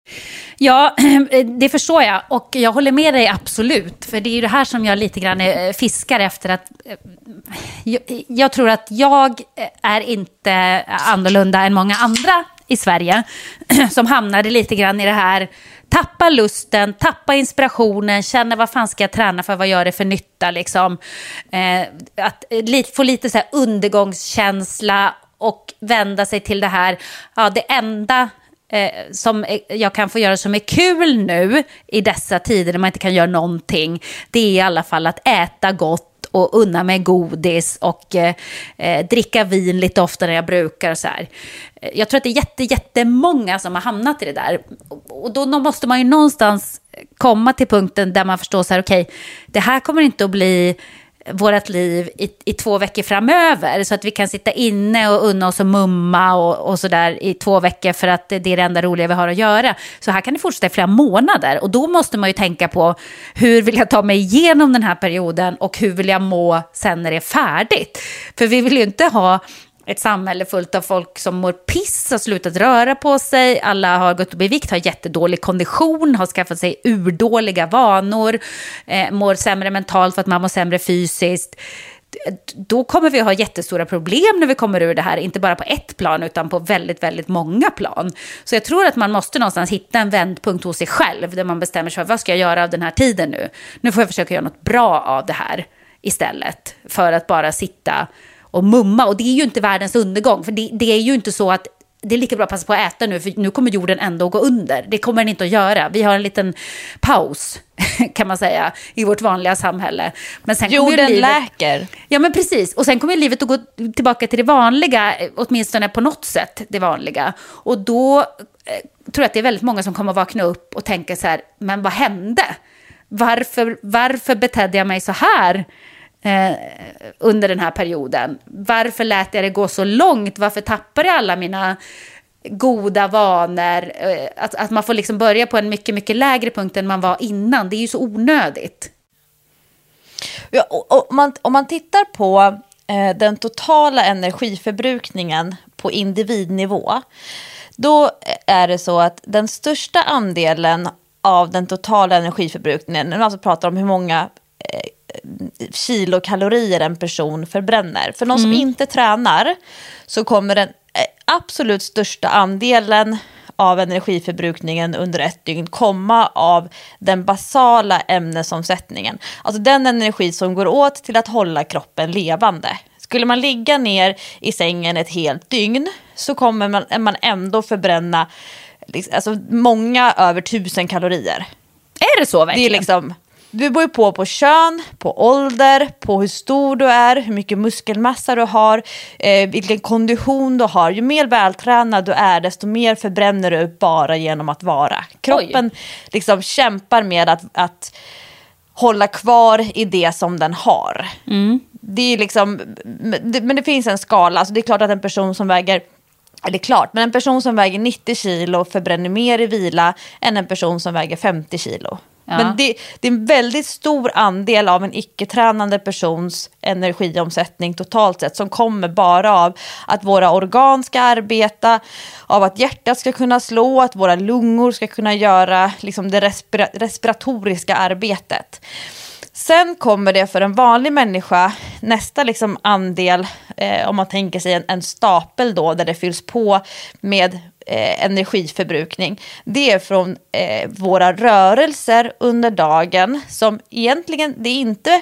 Ja, det förstår jag, och jag håller med dig absolut, för det är ju det här som jag lite grann fiskar efter. Att jag, jag tror att jag är inte annorlunda än många andra i Sverige som hamnade lite grann i det här, tappa lusten, tappa inspirationen, känna vad fan ska jag träna för, vad gör det för nytta liksom. Eh, att få lite så här undergångskänsla och vända sig till det här, ja, det enda eh, som jag kan få göra som är kul nu i dessa tider när man inte kan göra någonting, det är i alla fall att äta gott och unna mig godis och eh, dricka vin lite oftare än jag brukar och så här. Jag tror att det är jätte, jättemånga som har hamnat i det där. Och då måste man ju någonstans komma till punkten där man förstår så här, okej, okay, det här kommer inte att bli vårt liv i, i två veckor framöver, så att vi kan sitta inne och unna oss och mumma och, och så där i två veckor för att det är det enda roliga vi har att göra. Så här kan det fortsätta i flera månader, och då måste man ju tänka på, hur vill jag ta mig igenom den här perioden och hur vill jag må sen när det är färdigt? För vi vill ju inte ha ett samhälle fullt av folk som mår piss, har slutat röra på sig, alla har gått upp i vikt, har jättedålig kondition, har skaffat sig urdåliga vanor, eh, mår sämre mentalt för att man mår sämre fysiskt. Då kommer vi ha jättestora problem när vi kommer ur det här, inte bara på ett plan utan på väldigt, väldigt många plan. Så jag tror att man måste någonstans hitta en vändpunkt hos sig själv där man bestämmer sig för, vad ska jag göra av den här tiden nu? Nu får jag försöka göra något bra av det här istället för att bara sitta och mumma. Och det är ju inte världens undergång, för det, det är ju inte så att det är lika bra att passa på att äta nu, för nu kommer jorden ändå att gå under. Det kommer den inte att göra. Vi har en liten paus, kan man säga, i vårt vanliga samhälle. Men sen
jorden
kommer livet,
läker.
Ja, men precis. Och sen kommer livet att gå tillbaka till det vanliga, åtminstone på något sätt det vanliga. Och då eh, tror jag att det är väldigt många som kommer att vakna upp och tänka så här, men vad hände? Varför, varför betedde jag mig så här Eh, under den här perioden? Varför lät jag det gå så långt? Varför tappade jag alla mina goda vanor? Eh, att, att man får liksom börja på en mycket, mycket lägre punkt än man var innan. Det är ju så onödigt.
Ja, och, och om, man, om man tittar på eh, den totala energiförbrukningen på individnivå, då är det så att den största andelen av den totala energiförbrukningen, när man alltså pratar om hur många eh, kilokalorier en person förbränner. För någon mm. som inte tränar, så kommer den absolut största andelen av energiförbrukningen under ett dygn komma av den basala ämnesomsättningen. Alltså den energi som går åt till att hålla kroppen levande. Skulle man ligga ner i sängen ett helt dygn, så kommer man, man ändå förbränna alltså många över tusen kalorier.
Är det så verkligen?
Det är liksom... Du beror på på kön, på ålder, på hur stor du är, hur mycket muskelmassa du har, eh, vilken kondition du har. Ju mer vältränad du är, desto mer förbränner du bara genom att vara. Kroppen liksom kämpar med att, att hålla kvar i det som den har. Mm. Det är liksom, men det finns en skala. Alltså det är klart att en person som väger... Det är klart, men en person som väger nittio kilo förbränner mer i vila än en person som väger femtio kilo. Ja. Men det, det är en väldigt stor andel av en icke-tränande persons energiomsättning totalt sett som kommer bara av att våra organ ska arbeta, av att hjärtat ska kunna slå, att våra lungor ska kunna göra liksom det respira- respiratoriska arbetet. Sen kommer det för en vanlig människa nästa liksom andel, eh, om man tänker sig en, en stapel då, där det fylls på med eh, energiförbrukning. Det är från eh, våra rörelser under dagen, som egentligen, det är inte...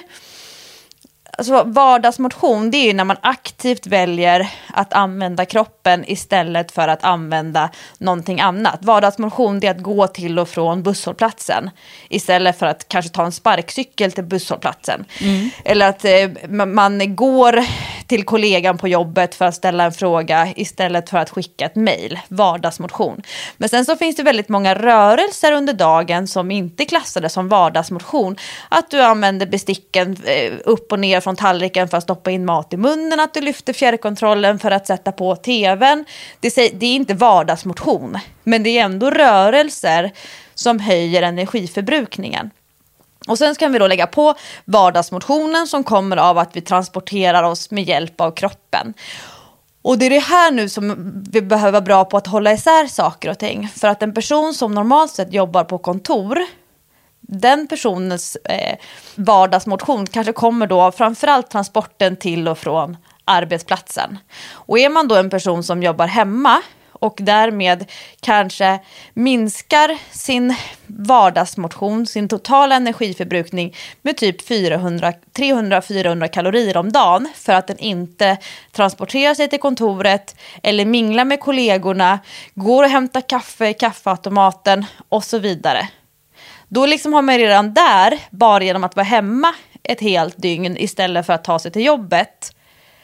Alltså vardagsmotion, det är ju när man aktivt väljer att använda kroppen istället för att använda någonting annat. Vardagsmotion, det är att gå till och från busshållplatsen istället för att kanske ta en sparkcykel till busshållplatsen. Mm. Eller att eh, man går till kollegan på jobbet för att ställa en fråga istället för att skicka ett mejl. Vardagsmotion. Men sen så finns det väldigt många rörelser under dagen som inte klassade som vardagsmotion. Att du använder besticken upp och ner från tallriken för att stoppa in mat i munnen. Att du lyfter fjärrkontrollen för att sätta på tvn. Det är inte vardagsmotion. Men det är ändå rörelser som höjer energiförbrukningen. Och sen kan vi då lägga på vardagsmotionen som kommer av att vi transporterar oss med hjälp av kroppen. Och det är det här nu som vi behöver vara bra på att hålla isär saker och ting. För att en person som normalt sett jobbar på kontor, den personens eh, vardagsmotion kanske kommer då framförallt transporten till och från arbetsplatsen. Och är man då en person som jobbar hemma och därmed kanske minskar sin vardagsmotion, sin totala energiförbrukning med typ trehundra till fyrahundra kalorier om dagen för att den inte transporterar sig till kontoret eller minglar med kollegorna, går och hämtar kaffe i kaffeautomaten och så vidare. Då liksom har man redan där, bara genom att vara hemma ett helt dygn istället för att ta sig till jobbet,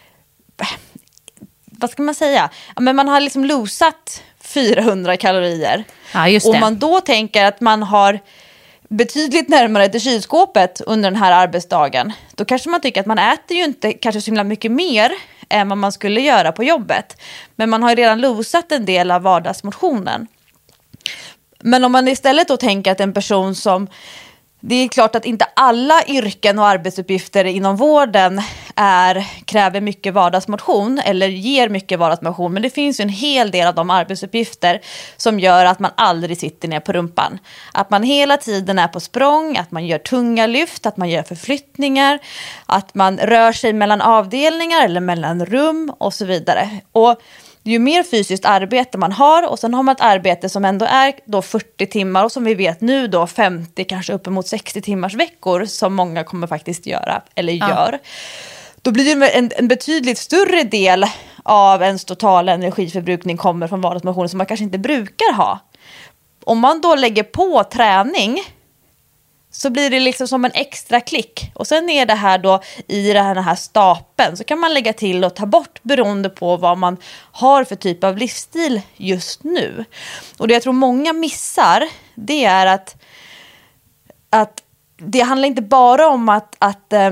vad ska man säga? Men man har liksom losat fyrahundra kalorier.
Ja, just det.
Och man då tänker att man har betydligt närmare till kylskåpet under den här arbetsdagen. Då kanske man tycker att man äter ju inte kanske så himla mycket mer än vad man skulle göra på jobbet. Men man har ju redan losat en del av vardagsmotionen. Men om man istället då tänker att en person som... Det är klart att inte alla yrken och arbetsuppgifter inom vården är, kräver mycket vardagsmotion eller ger mycket vardagsmotion. Men det finns ju en hel del av de arbetsuppgifter som gör att man aldrig sitter ner på rumpan. Att man hela tiden är på språng, att man gör tunga lyft, att man gör förflyttningar, att man rör sig mellan avdelningar eller mellan rum och så vidare. Och ju mer fysiskt arbete man har och sen har man ett arbete som ändå är då fyrtio timmar och som vi vet nu då femtio, kanske uppemot sextio timmars veckor som många kommer faktiskt göra eller
Ja.
gör. Då blir det en, en betydligt större del av ens totala energiförbrukning kommer från vardagsmotionen som man kanske inte brukar ha. Om man då lägger på träning så blir det liksom som en extra klick. Och sen är det här då i den här, den här stapeln så kan man lägga till och ta bort beroende på vad man har för typ av livsstil just nu. Och det jag tror många missar, det är att, att det handlar inte bara om att, att eh,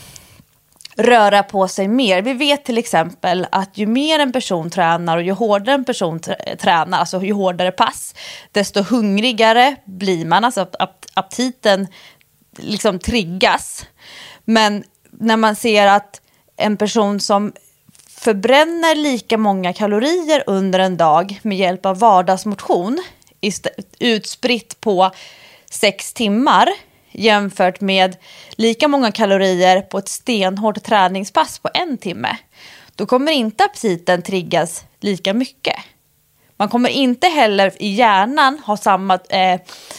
röra på sig mer. Vi vet till exempel att ju mer en person tränar och ju hårdare en person tränar, alltså ju hårdare pass, desto hungrigare blir man. Alltså ap- aptiten liksom triggas. Men när man ser att en person som förbränner lika många kalorier under en dag med hjälp av vardagsmotion ist- utspritt på sex timmar jämfört med lika många kalorier på ett stenhårt träningspass på en timme, då kommer inte aptiten triggas lika mycket. Man kommer inte heller i hjärnan ha samma eh,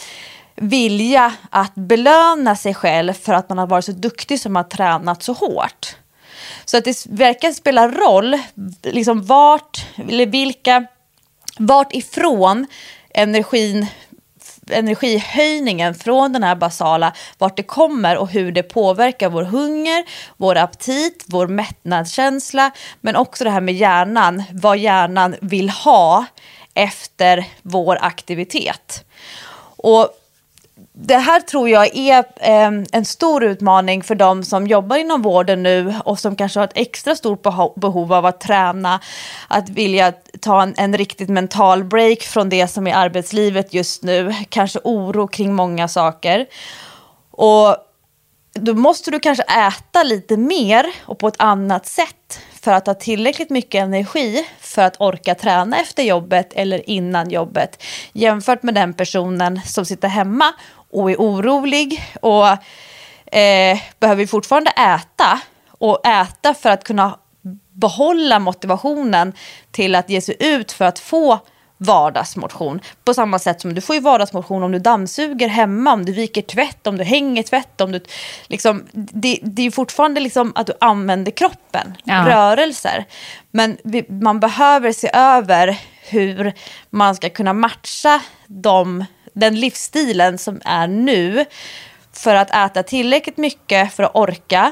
vilja att belöna sig själv för att man har varit så duktig som har tränat så hårt. Så att det verkar spela roll liksom vart, eller vilka, vart ifrån energin energihöjningen från den här basala, vart det kommer och hur det påverkar vår hunger, vår aptit, vår mättnadskänsla, men också det här med hjärnan, vad hjärnan vill ha efter vår aktivitet. Och det här tror jag är eh, en stor utmaning för de som jobbar inom vården nu och som kanske har ett extra stort behov av att träna, att vilja ta en, en riktigt mental break från det som är arbetslivet just nu, kanske oro kring många saker. Och då måste du kanske äta lite mer och på ett annat sätt för att ha tillräckligt mycket energi för att orka träna efter jobbet eller innan jobbet, jämfört med den personen som sitter hemma och är orolig och eh, behöver fortfarande äta och äta för att kunna behålla motivationen till att ge sig ut för att få vardagsmotion. På samma sätt som du får ju vardagsmotion om du dammsuger hemma, om du viker tvätt, om du hänger tvätt, om du liksom, det, det är ju fortfarande liksom att du använder kroppen,
ja.
rörelser. Men vi, man behöver se över hur man ska kunna matcha de, den livsstilen som är nu för att äta tillräckligt mycket för att orka,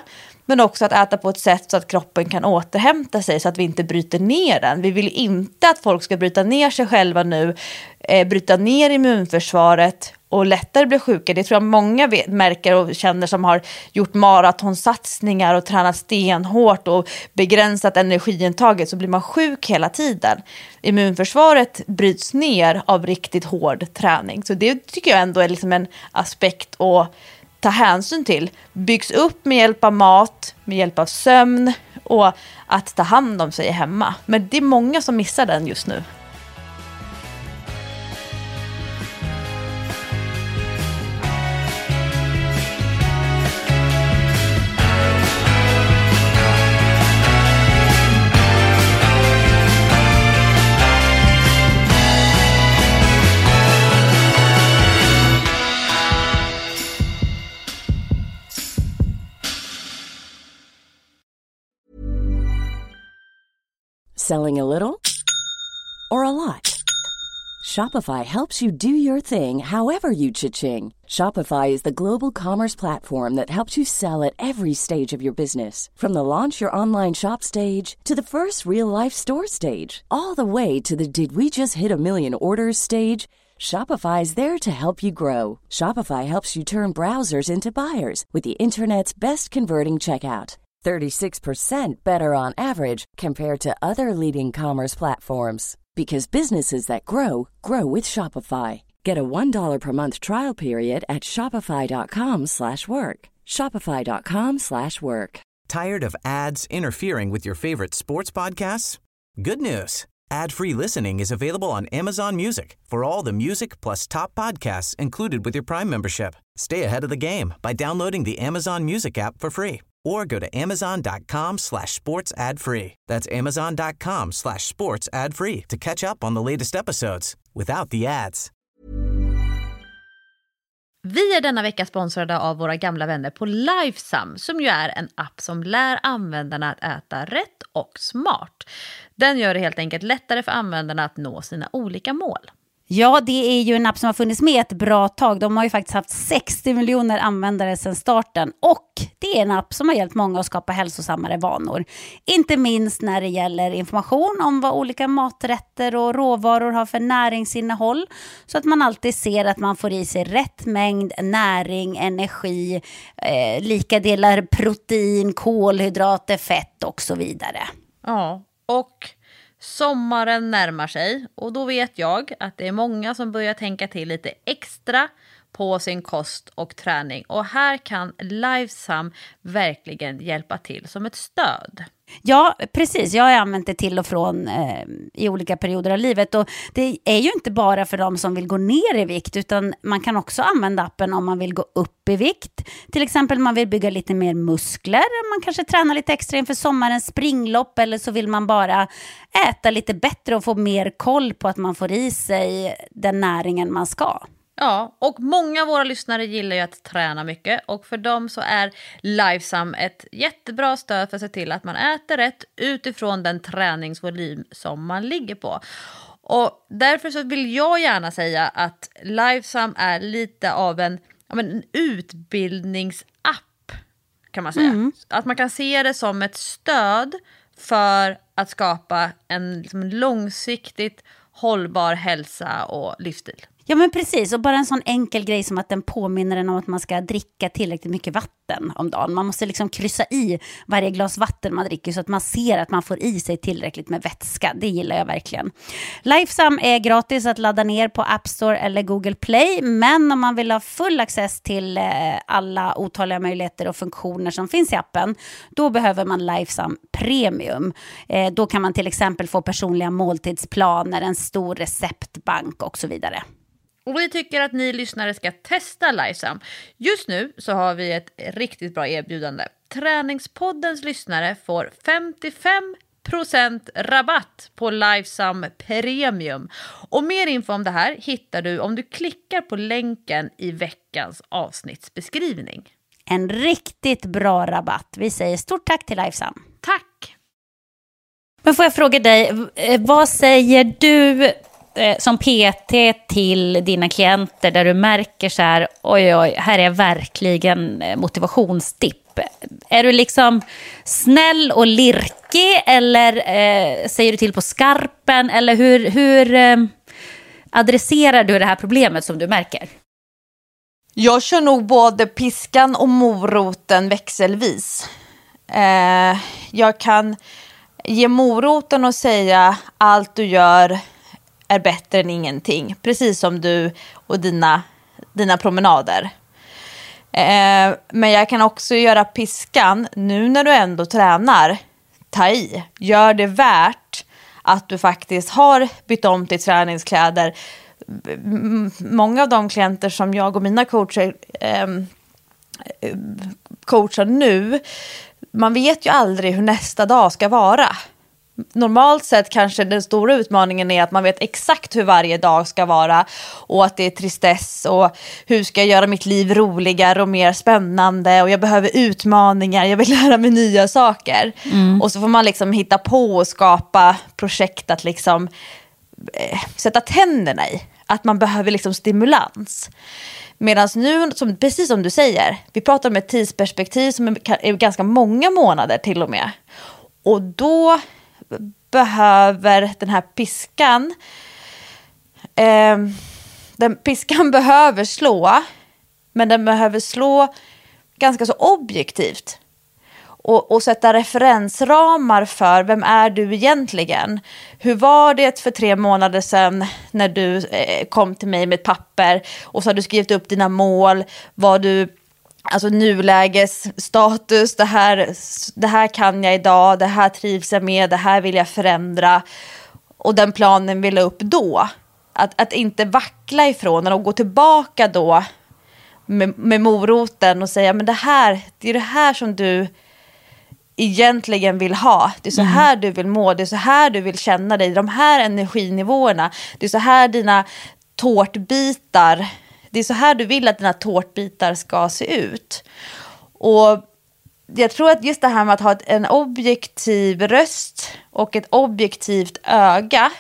Men också att äta på ett sätt så att kroppen kan återhämta sig så att vi inte bryter ner den. Vi vill inte att folk ska bryta ner sig själva nu, eh, bryta ner immunförsvaret och lättare bli sjuka. Det tror jag många vet, märker och känner som har gjort maratonsatsningar och tränat stenhårt och begränsat energiintaget, så blir man sjuk hela tiden. Immunförsvaret bryts ner av riktigt hård träning. Så det tycker jag ändå är liksom en aspekt att ta hänsyn till. Byggs upp med hjälp av mat, med hjälp av sömn och att ta hand om sig hemma. Men det är många som missar den just nu.
Selling a little or a lot? Shopify helps you do your thing however you cha-ching. Shopify is the global commerce platform that helps you sell at every stage of your business. From the launch your online shop stage to the first real-life store stage, all the way to the did we just hit a million orders stage. Shopify is there to help you grow. Shopify helps you turn browsers into buyers with the internet's best converting checkout. thirty-six percent better on average compared to other leading commerce platforms. Because businesses that grow, grow with Shopify. Get a one dollar per month trial period at shopify.com slash work. Shopify.com slash work.
Tired of ads interfering with your favorite sports podcasts? Good news. Ad-free listening is available on Amazon Music for all the music plus top podcasts included with your Prime membership. Stay ahead of the game by downloading the Amazon Music app for free or go to amazon.com slash sports ad free. That's amazon.com slash sports ad free to catch up on the latest episodes without the ads.
Vi är denna vecka sponsrade av våra gamla vänner på Lifesum, som ju är en app som lär användarna att äta rätt och smart. Den gör det helt enkelt lättare för användarna att nå sina olika mål.
Ja, det är ju en app som har funnits med ett bra tag. De har ju faktiskt haft sextio miljoner användare sedan starten. Och det är en app som har hjälpt många att skapa hälsosammare vanor. Inte minst när det gäller information om vad olika maträtter och råvaror har för näringsinnehåll. Så att man alltid ser att man får i sig rätt mängd näring, energi, eh, lika delar protein, kolhydrater, fett och så vidare.
Ja, och sommaren närmar sig och då vet jag att det är många som börjar tänka till lite extra på sin kost och träning. Och här kan Lifesum verkligen hjälpa till som ett stöd.
Ja, precis. Jag har använt det till och från eh, i olika perioder av livet. Och det är ju inte bara för de som vill gå ner i vikt, utan man kan också använda appen om man vill gå upp i vikt. Till exempel man vill bygga lite mer muskler. Man kanske tränar lite extra inför sommarens springlopp, eller så vill man bara äta lite bättre och få mer koll på att man får i sig den näringen man ska.
Ja, och många av våra lyssnare gillar ju att träna mycket, och för dem så är Lifesum ett jättebra stöd för att se till att man äter rätt utifrån den träningsvolym som man ligger på. Och därför så vill jag gärna säga att Lifesum är lite av en, ja, men en utbildningsapp kan man säga. Mm. Att man kan se det som ett stöd för att skapa en, liksom, långsiktigt hållbar hälsa och livsstil.
Ja, men precis, och bara en sån enkel grej som att den påminner en om att man ska dricka tillräckligt mycket vatten om dagen. Man måste liksom kryssa i varje glas vatten man dricker så att man ser att man får i sig tillräckligt med vätska. Det gillar jag verkligen. Lifesum är gratis att ladda ner på App Store eller Google Play, men om man vill ha full access till alla otaliga möjligheter och funktioner som finns i appen, då behöver man Lifesum Premium. Då kan man till exempel få personliga måltidsplaner, en stor receptbank och så vidare.
Och vi tycker att ni lyssnare ska testa Lifesum. Just nu så har vi ett riktigt bra erbjudande. Träningspoddens lyssnare får femtiofem procent rabatt på Lifesum Premium. Och mer info om det här hittar du om du klickar på länken i veckans avsnittsbeskrivning.
En riktigt bra rabatt. Vi säger stort tack till Lifesum.
Tack!
Men får jag fråga dig, vad säger du som P T till dina klienter där du märker så här, oj oj, här är verkligen motivationsdipp? Är du liksom snäll och lirkig eller eh, säger du till på skarpen? Eller hur, hur eh, adresserar du det här problemet som du märker?
Jag kör nog både piskan och moroten växelvis. Eh, jag kan ge moroten och säga allt du gör är bättre än ingenting. Precis som du och dina, dina promenader. Eh, men jag kan också göra piskan nu när du ändå tränar. Ta i. Gör det värt att du faktiskt har bytt om till träningskläder. M- många av de klienter som jag och mina coacher eh, coachar nu, man vet ju aldrig hur nästa dag ska vara. Normalt sett kanske den stora utmaningen är att man vet exakt hur varje dag ska vara och att det är tristess och hur ska jag göra mitt liv roligare och mer spännande och jag behöver utmaningar, jag vill lära mig nya saker. Mm. Och så får man liksom hitta på och skapa projekt att liksom eh, sätta tänderna i. Att man behöver liksom stimulans. Medan nu, som, precis som du säger, vi pratar om ett tidsperspektiv som är, är ganska många månader till och med. Och då behöver den här piskan, eh, den piskan behöver slå, men den behöver slå ganska så objektivt. Och, och sätta referensramar för vem är du egentligen? Hur var det för tre månader sedan när du eh, kom till mig med ett papper och så har du skrivit upp dina mål, vad du, alltså nuläges status, det här, det här kan jag idag, det här trivs jag med, det här vill jag förändra och den planen vill jag upp då. Att, att inte vackla ifrån den och gå tillbaka då med, med moroten och säga men det här, det är det här som du egentligen vill ha. Det är så här mm. du vill må. Det är så här du vill känna dig. De här energinivåerna. Det är så här dina tårtbitar. Det är så här du vill att dina tårtbitar ska se ut. Och jag tror att just det här med att ha en objektiv röst och ett objektivt öga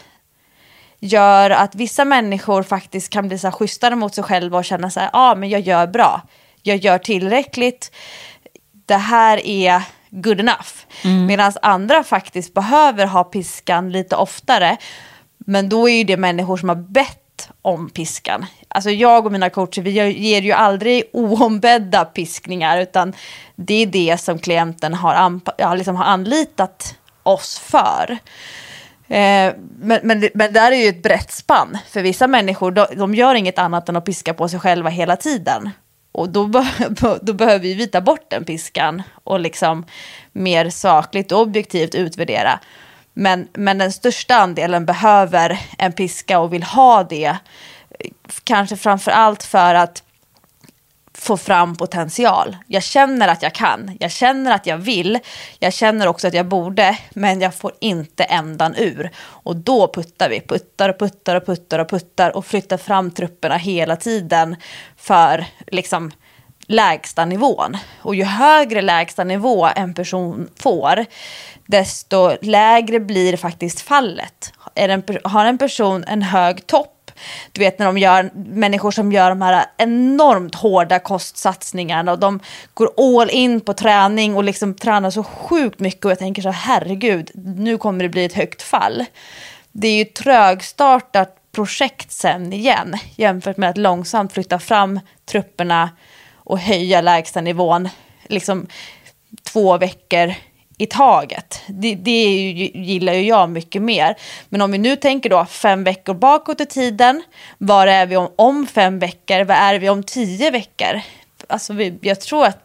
gör att vissa människor faktiskt kan bli så här schysstare mot sig själva och känna så här, ja ah, men jag gör bra. Jag gör tillräckligt. Det här är good enough. Mm. Medan andra faktiskt behöver ha piskan lite oftare. Men då är ju det människor som har bett om piskan. Alltså jag och mina coacher, vi ger ju aldrig oombedda piskningar, utan det är det som klienten har, anpa- ja, liksom har anlitat oss för. Eh, men, men, men där är ju ett brett spann. För vissa människor, de, de gör inget annat än att piska på sig själva hela tiden. Och då, be- då behöver vi vita bort den piskan och liksom mer sakligt och objektivt utvärdera. Men, men den största andelen behöver en piska och vill ha det. Kanske framför allt för att få fram potential. Jag känner att jag kan. Jag känner att jag vill. Jag känner också att jag borde. Men jag får inte ändan ur. Och då puttar vi. Puttar och puttar och puttar och puttar. Och flyttar fram trupperna hela tiden. För liksom lägsta nivån. Och ju högre lägsta nivå en person får, desto lägre blir faktiskt fallet. Är en, har en person en hög topp, du vet när de gör, människor som gör de här enormt hårda kostsatsningarna och de går all in på träning och liksom tränar så sjukt mycket och jag tänker så herregud, nu kommer det bli ett högt fall. Det är ju trögstartat projekt sen igen jämfört med att långsamt flytta fram trupperna och höja lägsta nivån liksom två veckor i taget. Det, det är ju, gillar ju jag mycket mer. Men om vi nu tänker då fem veckor bakåt i tiden, var är vi om, om fem veckor? Vad är vi om tio veckor? Alltså vi, jag tror att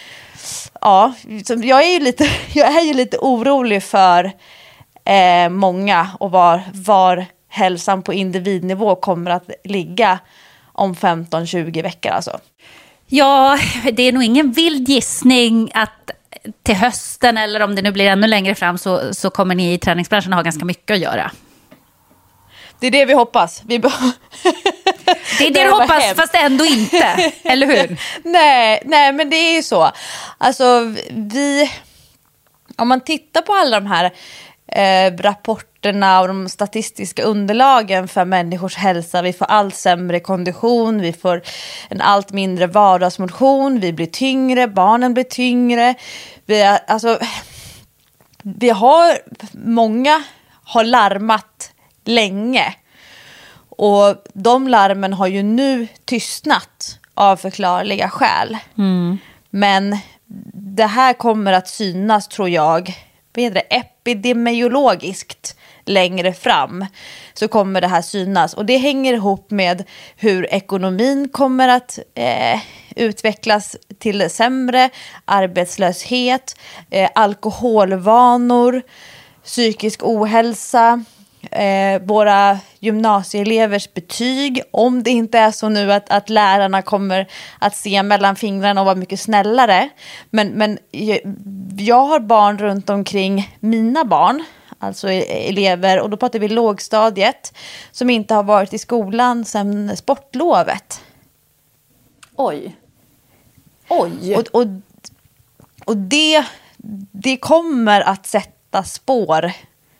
ja, jag är ju lite, jag är ju lite orolig för eh, många och var, var hälsan på individnivå kommer att ligga om femton tjugo veckor alltså.
Ja, det är nog ingen vild gissning att till hösten eller om det nu blir ännu längre fram så, så kommer ni i träningsbranschen ha ganska mycket att göra.
Det är det vi hoppas. Vi be-
det är det du hoppas hem. Fast ändå inte, eller hur?
nej, nej, men det är ju så. Alltså vi, om man tittar på alla de här eh, rapporterna rapporterna och de statistiska underlagen för människors hälsa. Vi får allt sämre kondition, vi får en allt mindre vardagsmotion, vi blir tyngre, barnen blir tyngre. Vi, är, alltså, vi har, många har larmat länge. Och de larmen har ju nu tystnat av förklarliga skäl. Mm. Men det här kommer att synas, tror jag, vad heter det, epidemiologiskt längre fram. Så kommer det här synas. Och det hänger ihop med hur ekonomin kommer att eh, utvecklas till sämre. Arbetslöshet, eh, alkoholvanor, psykisk ohälsa. Eh, våra gymnasieelevers betyg, om det inte är så nu att, att lärarna kommer att se mellan fingrarna och vara mycket snällare. Men, men jag har barn runt omkring mina barn, alltså elever, och då pratar vi lågstadiet, som inte har varit i skolan sedan sportlovet.
Oj. Oj.
Och, och, och det, det kommer att sätta spår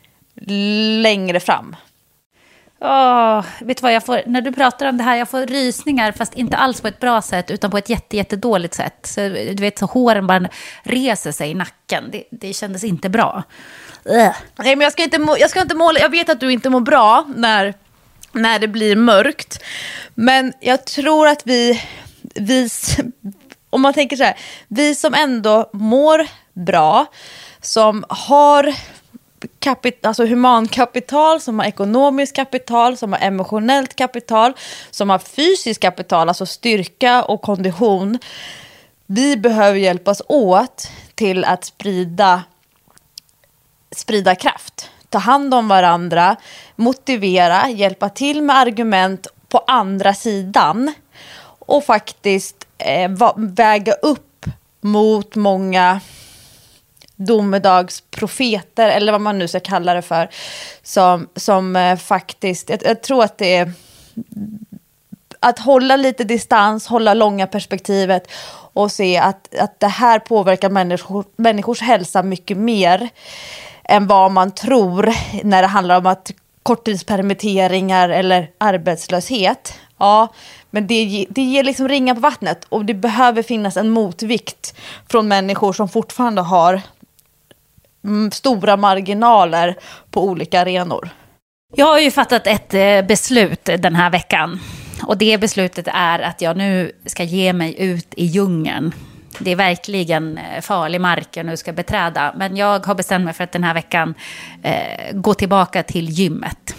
längre fram.
Oh, vet du vad, jag får, när du pratar om det här, jag får rysningar, fast inte alls på ett bra sätt utan på ett jätte, jättedåligt sätt. Så, du vet, så håren bara reser sig i nacken. Det, det kändes inte bra. Ugh.
Nej, men jag ska inte må, jag ska inte måla. Jag vet att du inte mår bra när när det blir mörkt. Men jag tror att vi vi om man tänker så här, vi som ändå mår bra, som har Kapit- alltså humankapital, som har ekonomiskt kapital, som har emotionellt kapital, som har fysiskt kapital, alltså styrka och kondition. Vi behöver hjälpas åt till att sprida sprida kraft, ta hand om varandra, motivera, hjälpa till med argument på andra sidan och faktiskt eh, va- väga upp mot många domedagsprofeter, eller vad man nu ska kalla det för, som, som eh, faktiskt, jag, jag tror att det är att hålla lite distans, hålla långa perspektivet och se att, att det här påverkar människor, människors hälsa mycket mer än vad man tror när det handlar om att korttidspermitteringar eller arbetslöshet. Ja, men det, det ger liksom ringar på vattnet, och det behöver finnas en motvikt från människor som fortfarande har stora marginaler på olika arenor.
Jag har ju fattat ett beslut den här veckan. Och det beslutet är att jag nu ska ge mig ut i djungeln. Det är verkligen farlig mark jag nu ska beträda. Men jag har bestämt mig för att den här veckan eh, gå tillbaka till gymmet.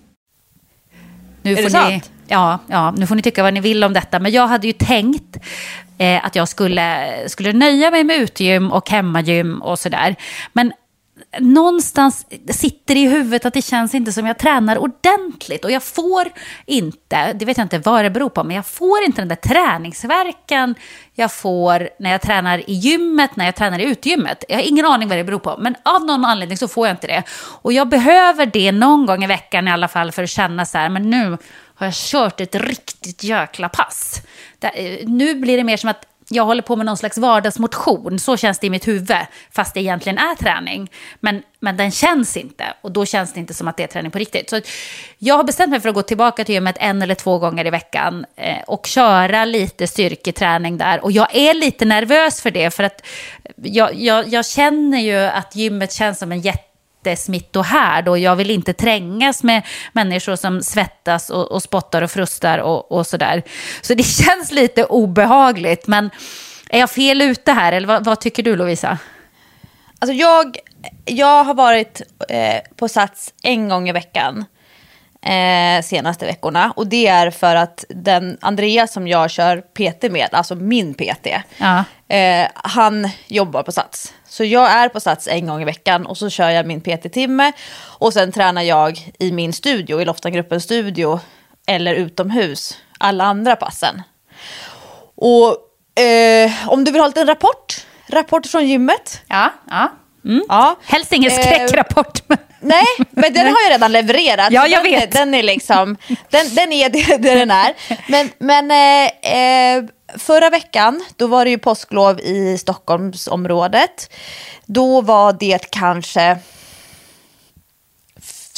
Nu
är
får
det
ni,
sant?
ja, ja, nu får ni tycka vad ni vill om detta. Men jag hade ju tänkt eh, att jag skulle, skulle nöja mig med utegym och hemmagym och sådär. Men någonstans sitter det i huvudet att det känns inte som jag tränar ordentligt. Och jag får inte, det vet jag inte vad det beror på, men jag får inte den där träningsverken jag får när jag tränar i gymmet, när jag tränar i utegymmet. Jag har ingen aning vad det beror på, men av någon anledning så får jag inte det. Och jag behöver det någon gång i veckan i alla fall för att känna så här, men nu har jag kört ett riktigt jäkla pass. Det, nu blir det mer som att jag håller på med någon slags vardagsmotion. Så känns det i mitt huvud, fast det egentligen är träning. Men, men den känns inte. Och då känns det inte som att det är träning på riktigt. Så jag har bestämt mig för att gå tillbaka till gymmet en eller två gånger i veckan. Eh, och köra lite styrketräning där. Och jag är lite nervös för det. För att jag, jag, jag känner ju att gymmet känns som en jätte smittohärd, och jag vill inte trängas med människor som svettas och, och spottar och frustar och, och sådär. Så det känns lite obehagligt, men är jag fel ute här, eller vad, vad tycker du, Lovisa?
Alltså jag, jag har varit eh, på Sats en gång i veckan eh, senaste veckorna, och det är för att den Andrea som jag kör P T med, alltså min P T,
Ja.
eh, han jobbar på Sats. Så jag är på Sats en gång i veckan, och så kör jag min P T-timme, och sen tränar jag i min studio, i Loftangruppens studio, eller utomhus, alla andra passen. Och eh, om du vill ha lite en rapport, rapport från gymmet.
Ja, ja. Mm.
Ja.
Helst ingen skräckrapport. Men...
Nej, men den har jag redan levererat.
Ja, jag
den,
vet.
Den är liksom, den, den är det, det den är. Men, men eh, eh, förra veckan, då var det ju påsklov i Stockholmsområdet. Då var det kanske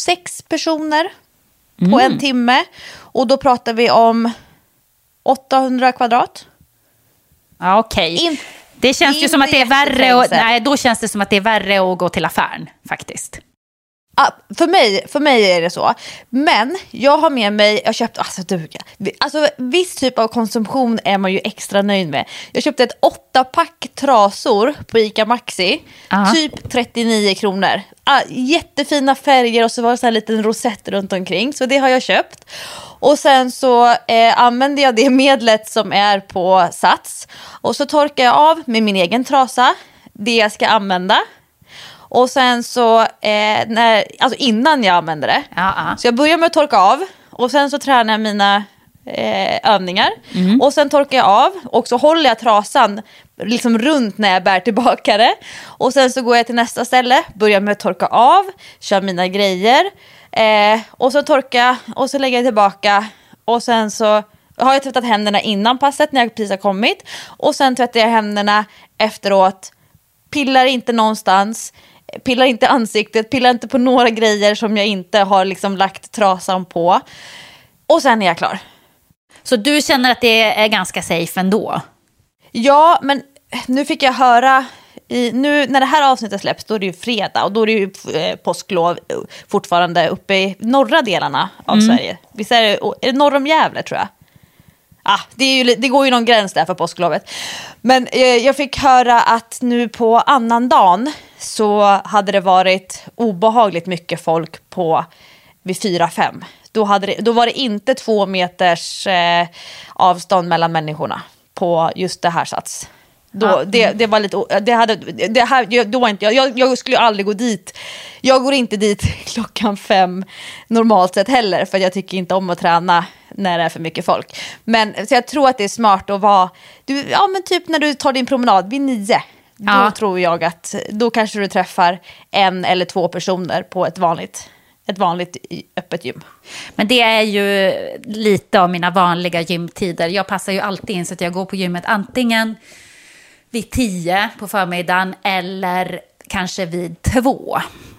sex personer
Mm.
på en timme. Och då pratar vi om åttahundra kvadrat.
Ja, okej.
In-
Det känns ju
inte
som att det är värre och,
jätteträngsel.
nej, då känns det som att det är värre att gå till affären faktiskt.
Ah, för, mig, för mig är det så. Men jag har med mig, jag köpte, alltså duga. Alltså viss typ av konsumtion är man ju extra nöjd med. Jag köpte ett åtta pack trasor på Ica Maxi.
Aha.
Typ trettionio kronor. Ah, jättefina färger och så var det så här en liten rosett runt omkring. Så det har jag köpt. Och sen så eh, använder jag det medlet som är på Sats. Och så torkar jag av med min egen trasa. Det jag ska använda. Och sen så, eh, när, alltså innan jag använder det.
Ja, ja.
Så jag börjar med att torka av. Och sen så tränar jag mina eh, övningar.
Mm.
Och sen torkar jag av. Och så håller jag trasan liksom runt när jag bär tillbaka det. Och sen så går jag till nästa ställe. Börjar med att torka av. Kör mina grejer. Eh, och så torkar jag. Och så lägger jag tillbaka. Och sen så har jag tvättat händerna innan passet när jag precis har kommit. Och sen tvättar jag händerna efteråt. Pillar inte någonstans. Pillar inte ansiktet, pillar inte på några grejer som jag inte har liksom lagt trasan på. Och sen är jag klar.
Så du känner att det är ganska safe ändå?
Ja, men nu fick jag höra, i, nu när det här avsnittet släpps, då är det ju fredag. Och då är det ju eh, påsklov fortfarande uppe i norra delarna av
Mm.
Sverige. Visst är det, är det norr om Gävle tror jag? Ah, det, är ju, det går ju någon gräns där för påsklovet. Men eh, jag fick höra att nu på annan dagen så hade det varit obehagligt mycket folk på vid fyra fem. Då, hade det, då var det inte två meters eh, avstånd mellan människorna på just det här Sats. Då,
Ja.
det, det var lite, det hade, det här, då var inte, jag, jag skulle ju aldrig gå dit. Jag går inte dit klockan fem normalt sett heller. För jag tycker inte om att träna när det är för mycket folk. Men så jag tror att det är smart att vara, du, ja men typ när du tar din promenad vid nio. Då
Ja.
tror jag att, då kanske du träffar en eller två personer på ett vanligt, ett vanligt öppet gym.
Men det är ju lite av mina vanliga gymtider. Jag passar ju alltid in så att jag går på gymmet antingen vid tio på förmiddagen eller kanske vid två.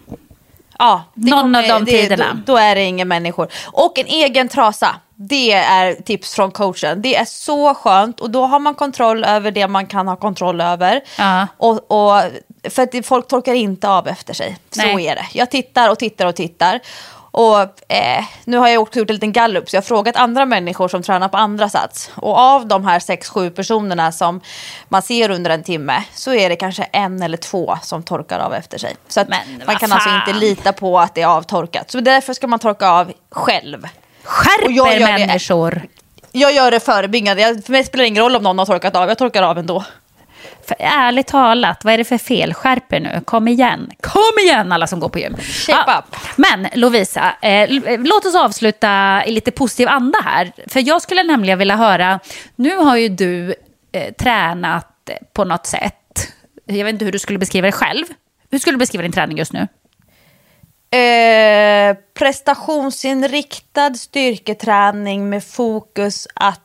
Ja, det
Någon
kommer,
av de
det,
tiderna.
Då, då är det inga människor. Och en egen trasa. Det är tips från coachen. Det är så skönt. Och då har man kontroll över det man kan ha kontroll över.
Ja.
Och, och, för att det, folk torkar inte av efter sig. Så
Nej.
är det. Jag tittar och tittar och tittar. Och eh, nu har jag också gjort en liten gallup. Så jag har frågat andra människor som tränar på andra sats. Och av de här sex sju personerna som man ser under en timme, så är det kanske en eller två som torkar av efter sig. Så att
Men
man
vad
kan alltså
fan.
inte lita på att det är avtorkat. Så därför ska man torka av själv.
Skärp
Och jag
er
gör det-
människor!
Jag gör det förebyggande. Jag, för mig spelar det ingen roll om någon har torkat av. Jag torkar av ändå.
För ärligt talat, vad är det för fel? Skärp er nu, kom igen. Kom igen alla som går på gym.
Shape up.
Men Lovisa, eh, l- låt oss avsluta i lite positiv anda här. För jag skulle nämligen vilja höra, nu har ju du eh, tränat på något sätt. Jag vet inte hur du skulle beskriva det själv. Hur skulle du beskriva din träning just nu?
Eh, prestationsinriktad styrketräning med fokus att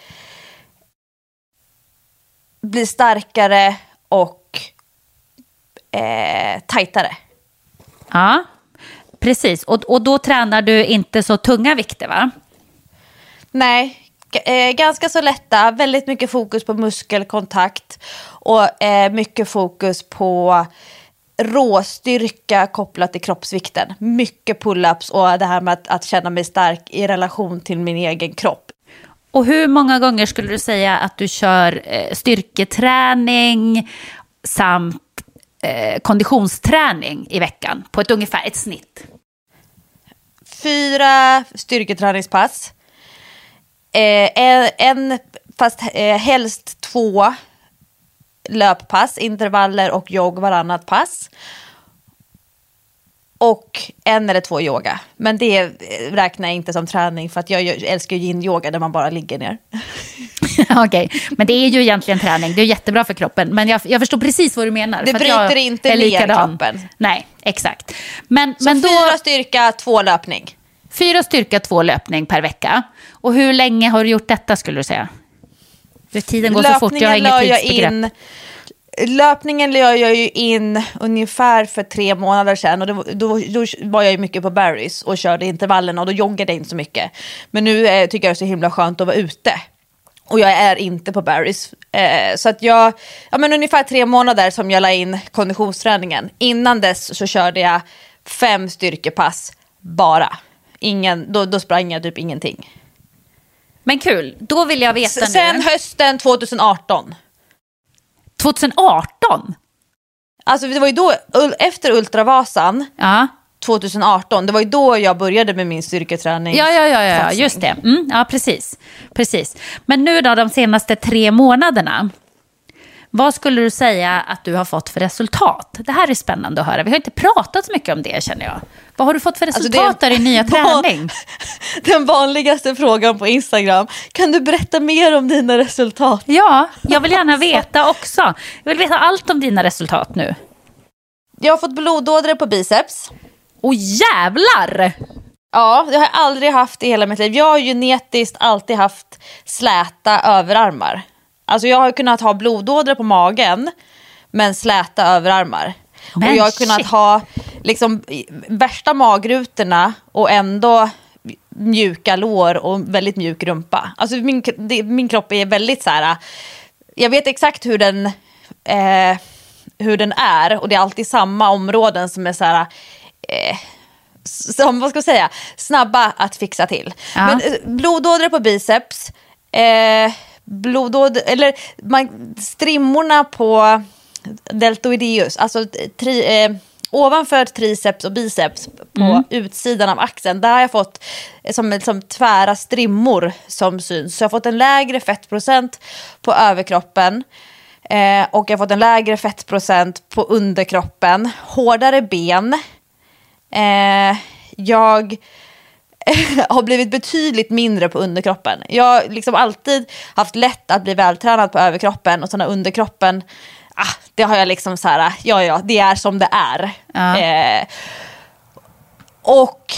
bli starkare och eh, tajtare.
Ja, precis. Och, och då tränar du inte så tunga vikter, va?
Nej, g- eh, ganska så lätta. Väldigt mycket fokus på muskelkontakt och eh, mycket fokus på råstyrka kopplat till kroppsvikten. Mycket pull-ups och det här med att, att känna mig stark i relation till min egen kropp.
Och hur många gånger skulle du säga att du kör eh, styrketräning samt eh, konditionsträning i veckan på ett ungefär ett snitt?
Fyra styrketräningspass. Eh, en, en, fast eh, helst två löppass, intervaller och jogg varannat pass. Och en eller två yoga. Men det räknar jag inte som träning för att jag älskar yin-yoga där man bara ligger ner.
Okej, men det är ju egentligen träning. Det är jättebra för kroppen. Men jag, jag förstår precis vad du menar.
Det
för att jag
bryter inte
är
ner
likadan.
kroppen.
Nej, exakt. Men,
Så
men då,
fyra styrka, två löpning.
fyra styrka, två löpning per vecka. Och hur länge har du gjort detta skulle du säga? För tiden går så fort, jag har
Löpningen
inget
la jag
tidsbegrepp.
in löpningen gör jag ju in ungefär för tre månader sedan. Och då, då, då var jag ju mycket på Barry's och körde intervallerna. Och då joggade jag inte så mycket. Men nu eh, tycker jag det är så himla skönt att vara ute. Och jag är inte på Barry's. Eh, så att jag, ja men ungefär tre månader som jag la in konditionsträningen. Innan dess så körde jag fem styrkepass bara. Ingen, då, då sprang jag typ ingenting.
Men kul, då vill jag veta nu.
Sen hösten tjugoarton.
tjugoarton?
Alltså det var ju då, efter Ultravasan
Ja.
tjugoarton, det var ju då jag började med min styrketräning.
Ja, ja, ja, ja just det. Mm, ja, precis. precis. Men nu då, de senaste tre månaderna, vad skulle du säga att du har fått för resultat? Det här är spännande att höra. Vi har inte pratat så mycket om det, känner jag. Vad har du fått för resultat alltså, av din nya träning?
Den vanligaste frågan på Instagram. Kan du berätta mer om dina resultat?
Ja, jag vill gärna veta också. Jag vill veta allt om dina resultat nu.
Jag har fått blodådror på biceps.
Åh jävlar!
Ja, det har jag aldrig haft i hela mitt liv. Jag har genetiskt alltid haft släta överarmar. Alltså jag har kunnat ha blodådror på magen men släta överarmar. Men och jag har kunnat shit. ha liksom värsta magrutorna och ändå mjuka lår och väldigt mjuk rumpa. Alltså min, det, min kropp är väldigt så här. Jag vet exakt hur den eh, hur den är och det är alltid samma områden som är så här eh, som vad ska jag säga snabba att fixa till. Ja. Men eh, blodådror på biceps eh, blodåd eller man, strimmorna på deltoideus, alltså tri, eh, ovanför triceps och biceps på mm. utsidan av axeln, där har jag fått som, som tvära strimmor som syns. Så jag har fått en lägre fettprocent på överkroppen eh, och jag har fått en lägre fettprocent på underkroppen, hårdare ben. Eh, jag har blivit betydligt mindre på underkroppen. Jag har liksom alltid haft lätt att bli vältränad på överkroppen och såna underkroppen, ah, det har jag liksom så här, ja ja, det är som det är. Ja. Eh, och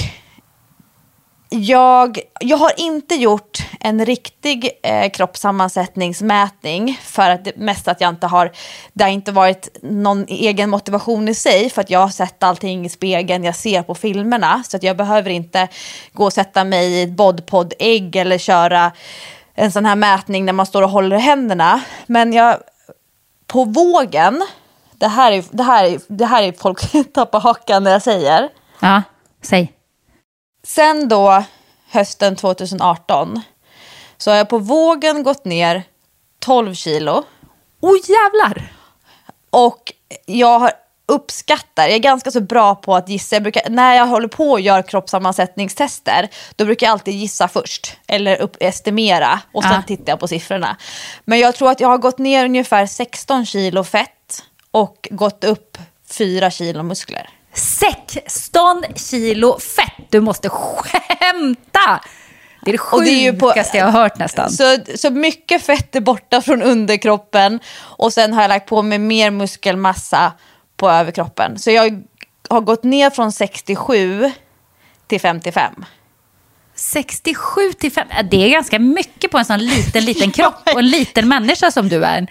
jag, jag har inte gjort en riktig eh, kroppssammansättningsmätning för att det mest att jag inte har, det har inte varit någon egen motivation i sig för att jag har sett allting i spegeln jag ser på filmerna, så att jag behöver inte gå och sätta mig i ett bodpod-ägg eller köra en sån här mätning när man står och håller händerna. Men jag på vågen, det här är, det här är, det här är folk tappar hakan när jag säger.
Ja, säg.
Sen då hösten tjugoarton så har jag på vågen gått ner tolv kilo.
Åh oh, jävlar!
Och jag har uppskattar, jag är ganska så bra på att gissa. Jag brukar, när jag håller på och gör kroppssammansättningstester, då brukar jag alltid gissa först. Eller upp, estimera och sen ja. tittar jag på siffrorna. Men jag tror att jag har gått ner ungefär sexton kilo fett och gått upp fyra kilo muskler.
sexton kilo fett, du måste skämta. Det är det sjukaste jag har hört nästan.
Så, så mycket fett är borta från underkroppen och sen har jag lagt på mig mer muskelmassa på överkroppen. Så jag har gått ner från sextiosju till femtiofem.
sextiosju till femtiofem, det är ganska mycket på en sån liten liten kropp och en liten människa som du är.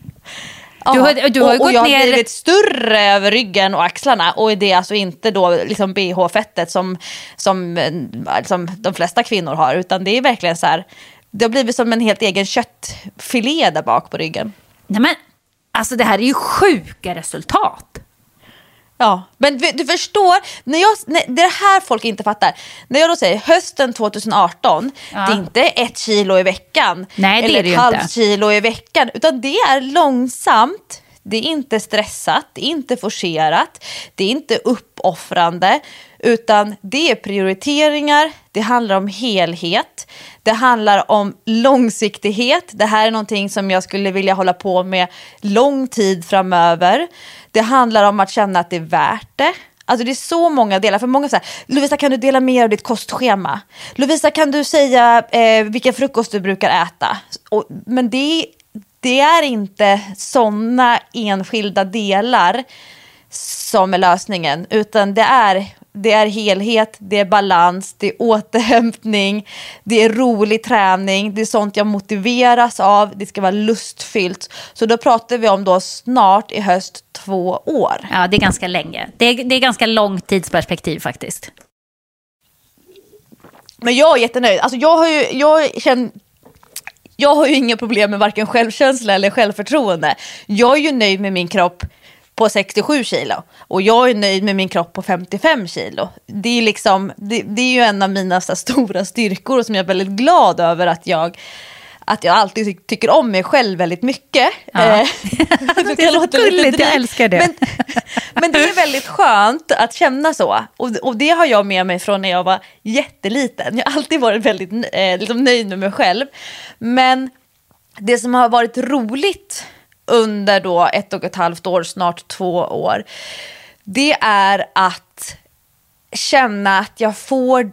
Du har, du har och, gått och jag ner... har blivit större över ryggen och axlarna. Och det är alltså inte då liksom B H-fettet som, som, som de flesta kvinnor har. Utan det är verkligen så här, det har blivit som en helt egen köttfilé där bak på ryggen. Nej men, alltså det här är ju sjuka resultat. Ja, men du, du förstår, när jag, när, det är det här folk inte fattar. När jag då säger hösten tjugoarton, ja. Det är inte ett kilo i veckan. Nej, det eller är det ett halvt inte. kilo i veckan. Utan det är långsamt, det är inte stressat, det är inte forcerat, det är inte uppoffrande. Utan det är prioriteringar, det handlar om helhet, det handlar om långsiktighet. Det här är någonting som jag skulle vilja hålla på med lång tid framöver. Det handlar om att känna att det är värt det. Alltså det är så många delar. För många säger, Lovisa, kan du dela med av ditt kostschema? Lovisa, kan du säga eh, vilken frukost du brukar äta? Och, men det, det är inte sådana enskilda delar som är lösningen. Utan det är
det är helhet, det är balans, det är återhämtning, det är rolig träning, det är sånt jag motiveras av, det ska vara lustfyllt. Så då pratar vi om då snart i höst två år.
Ja, det är ganska länge. Det är, det är ganska långt tidsperspektiv faktiskt.
Men jag är jättenöjd. Alltså jag har ju, jag känner, jag har ju inga problem med varken självkänsla eller självförtroende. Jag är ju nöjd med min kropp på sextiosju kilo. Och jag är nöjd med min kropp på femtiofem kilo. Det är, liksom, det, det är ju en av mina så stora styrkor som jag är väldigt glad över att jag, att jag alltid ty- tycker om mig själv väldigt mycket.
Ja.
Eh,
det är så gulligt, jag älskar det.
Men, men det är väldigt skönt att känna så. Och, och det har jag med mig från när jag var jätteliten. Jag har alltid varit väldigt eh, liksom nöjd med mig själv. Men det som har varit roligt under då ett och ett halvt år, snart två år, det är att känna att jag får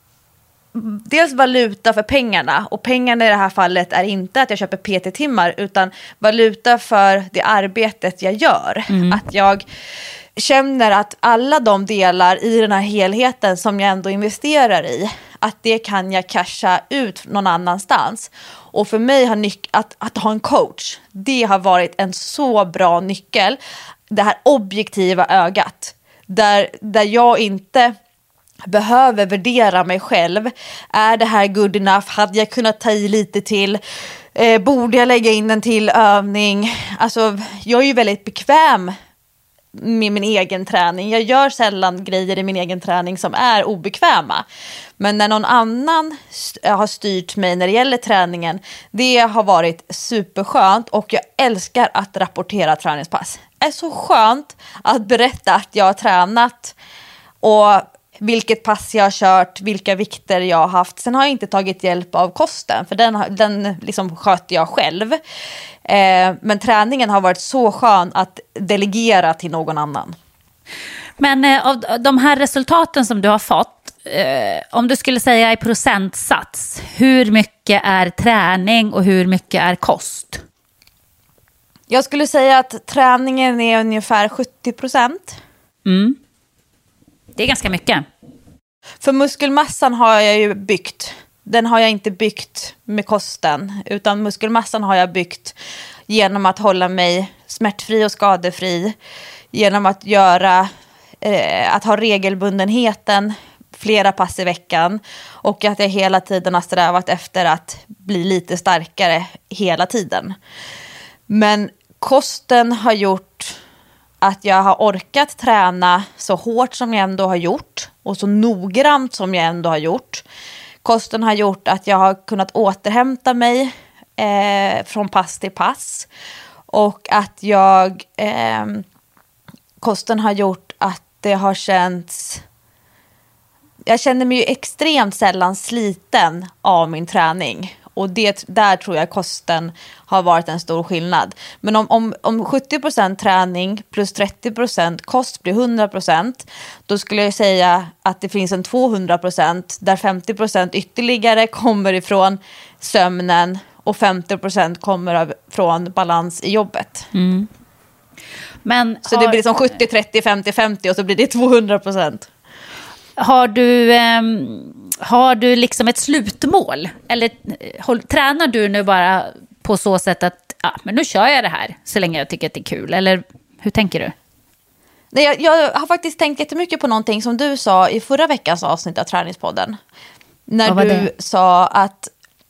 dels valuta för pengarna, och pengarna i det här fallet är inte att jag köper P T-timmar utan valuta för det arbetet jag gör. Mm. Att jag känner att alla de delar i den här helheten som jag ändå investerar i, att det kan jag casha ut någon annanstans. Och för mig har nyc- att, att ha en coach, det har varit en så bra nyckel. Det här objektiva ögat, där, där jag inte behöver värdera mig själv. Är det här good enough? Hade jag kunnat ta i lite till? Eh, borde jag lägga in en till övning? Alltså, jag är ju väldigt bekväm med min egen träning. Jag gör sällan grejer i min egen träning som är obekväma. Men när någon annan st- har styrt mig när det gäller träningen, det har varit superskönt, och jag älskar att rapportera träningspass. Det är så skönt att berätta att jag har tränat och vilket pass jag har kört, vilka vikter jag har haft. Sen har jag inte tagit hjälp av kosten, för den, den liksom sköter jag själv. Eh, men träningen har varit så skön att delegera till någon annan.
Men eh, av de här resultaten som du har fått, eh, om du skulle säga i procentsats, hur mycket är träning och hur mycket är kost?
Jag skulle säga att träningen är ungefär sjuttio procent.
Mm. Det är ganska mycket.
För muskelmassan har jag ju byggt. Den har jag inte byggt med kosten, utan muskelmassan har jag byggt genom att hålla mig smärtfri och skadefri, genom att göra eh, att ha regelbundenheten flera pass i veckan, och att jag hela tiden har strävat efter att bli lite starkare hela tiden. Men kosten har gjort att jag har orkat träna så hårt som jag ändå har gjort, och så noggrant som jag ändå har gjort. Kosten har gjort att jag har kunnat återhämta mig eh, från pass till pass, och att jag eh, kosten har gjort att det har känts, jag känner mig ju extremt sällan sliten av min träning. Och det, där tror jag kosten har varit en stor skillnad. Men om, om, om sjuttio procent träning plus trettio procent kost blir hundra procent, då skulle jag säga att det finns en tvåhundra procent där femtio procent ytterligare kommer ifrån sömnen och femtio procent kommer av, från balans i jobbet. Mm.
Men
så
har,
det blir som sjuttio trettio femtio femtio och så blir det tvåhundra procent.
Har du, eh, har du liksom ett slutmål? Eller håll, tränar du nu bara på så sätt att ja, men nu kör jag det här så länge jag tycker att det är kul? Eller hur tänker du?
Nej, jag, jag har faktiskt tänkt jättemycket på någonting som du sa i förra veckans avsnitt av Träningspodden. När du det? sa att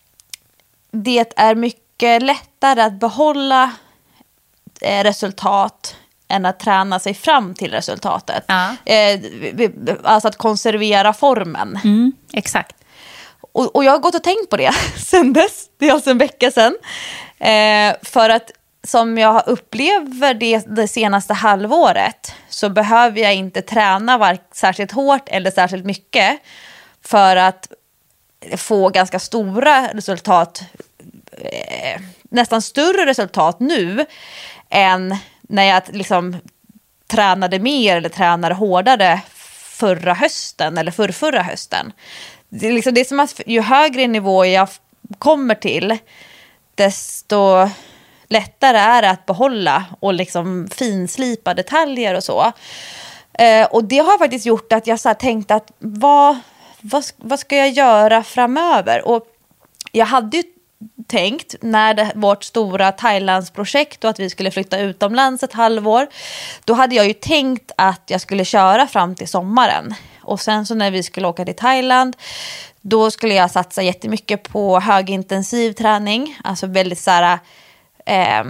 det är mycket lättare att behålla eh, resultat än att träna sig fram till resultatet. Ja. Eh, alltså att konservera formen.
Mm, exakt.
Och, och jag har gått och tänkt på det sen dess. Det är alltså en vecka sedan. Eh, för att som jag upplever det, det senaste halvåret, så behöver jag inte träna var, särskilt hårt eller särskilt mycket för att få ganska stora resultat. Eh, nästan större resultat nu än när jag liksom tränade mer eller tränade hårdare förra hösten eller förrförra hösten. Det är, liksom, det är som att ju högre nivå jag kommer till, desto lättare är det att behålla och liksom finslipa detaljer och så. Eh, och det har faktiskt gjort att jag så här tänkt att vad, vad, vad ska jag göra framöver? Och jag hade ju tänkt när det, vårt stora Thailandsprojekt och att vi skulle flytta utomlands ett halvår, då hade jag ju tänkt att jag skulle köra fram till sommaren. Och sen så när vi skulle åka till Thailand, då skulle jag satsa jättemycket på högintensiv träning, alltså väldigt så här, eh,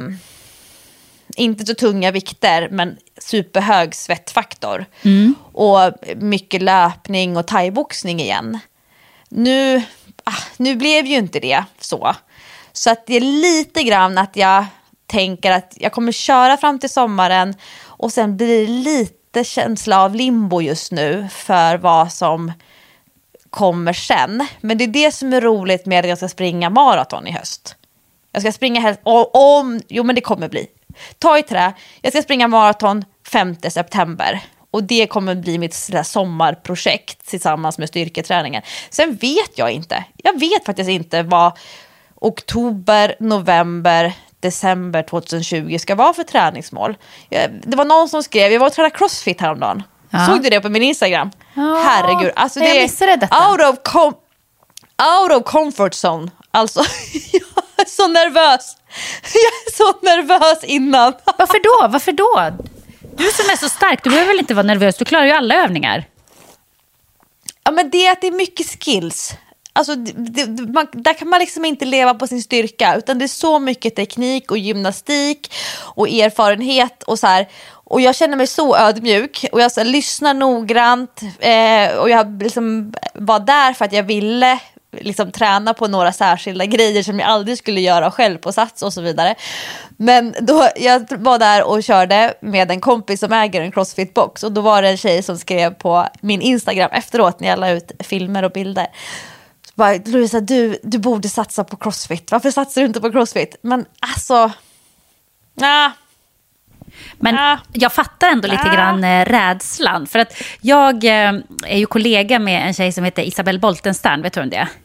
inte så tunga vikter men superhög svettfaktor. Mm. Och mycket löpning och thaiboxning igen. Nu, ah, nu blev ju inte det så. Så att det är lite grann att jag tänker att jag kommer köra fram till sommaren och sen blir det lite känsla av limbo just nu för vad som kommer sen. Men det är det som är roligt med att jag ska springa maraton i höst. Jag ska springa helst, om, jo men det kommer bli. Ta i trä, jag ska springa maraton femte september. Och det kommer bli mitt sommarprojekt tillsammans med styrketräningen. Sen vet jag inte. Jag vet faktiskt inte vad oktober, november, december tjugohundratjugo ska vara för träningsmål. Det var någon som skrev, jag var och tränade crossfit häromdagen. Ja. Såg du det på min Instagram? Ja. Herregud. Alltså det
jag missade detta.
Out of, com- out of comfort zone. Alltså, jag är så nervös. Jag är så nervös innan.
Varför då? Varför då? Du som är så stark, du behöver väl inte vara nervös? Du klarar ju alla övningar.
Ja, men det är att det är mycket skills. Alltså, det, det, man, där kan man liksom inte leva på sin styrka, utan det är så mycket teknik och gymnastik och erfarenhet och så här. Och jag känner mig så ödmjuk och jag så här, lyssnar noggrant eh, och jag liksom var där för att jag ville liksom träna på några särskilda grejer som jag aldrig skulle göra själv på Sats och så vidare. Men då jag var där och körde med en kompis som äger en CrossFit-box, och då var det en tjej som skrev på min Instagram efteråt när jag la ut filmer och bilder. Så bara, Lovisa, du, du borde satsa på CrossFit. Varför satsar du inte på CrossFit? Men alltså, nej.
Men ah. jag fattar ändå lite ah. grann eh, rädslan. För att jag eh, är ju kollega med en tjej som heter Isabelle Boltenstern. Vet du om det?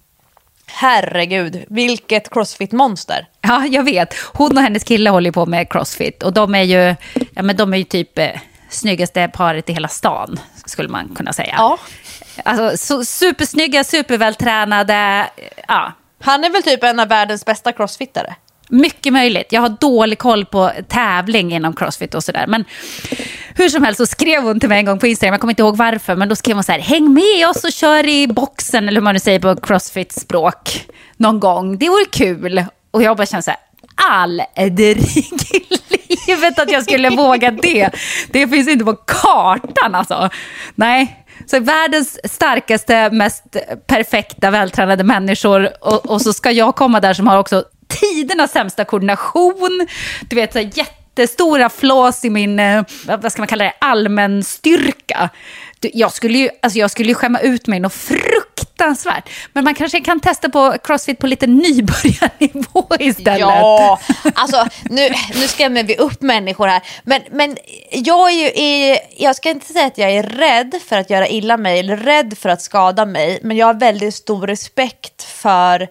Herregud, vilket CrossFit-monster.
Ja, jag vet. Hon och hennes kille håller på med CrossFit. Och de är ju, ja, men de är ju typ eh, snyggaste paret i hela stan, skulle man kunna säga.
Ja.
Alltså, så, supersnygga, supervältränade. Ja.
Han är väl typ en av världens bästa crossfittare.
Mycket möjligt. Jag har dålig koll på tävling inom CrossFit och sådär. Men hur som helst så skrev hon till mig en gång på Instagram. Jag kommer inte ihåg varför, men då skrev hon så här: häng med oss och kör i boxen, eller hur man nu säger på CrossFit-språk, någon gång. Det vore kul. Och jag bara kände så här: aldrig i livet att jag skulle våga det. Det finns inte på kartan alltså. Nej. Så världens starkaste, mest perfekta, vältränade människor, och, och så ska jag komma där som har också tidernas sämsta koordination. Du vet, så här, jättestora flås i min, vad ska man kalla det, allmän styrka. Jag skulle ju, alltså jag skulle ju skämma ut mig något fruktansvärt. Men man kanske kan testa på CrossFit på lite nybörjarnivå istället.
Ja, alltså nu, nu skrämmer vi upp människor här. Men, men jag är ju, är, jag ska inte säga att jag är rädd för att göra illa mig eller rädd för att skada mig. Men jag har väldigt stor respekt för,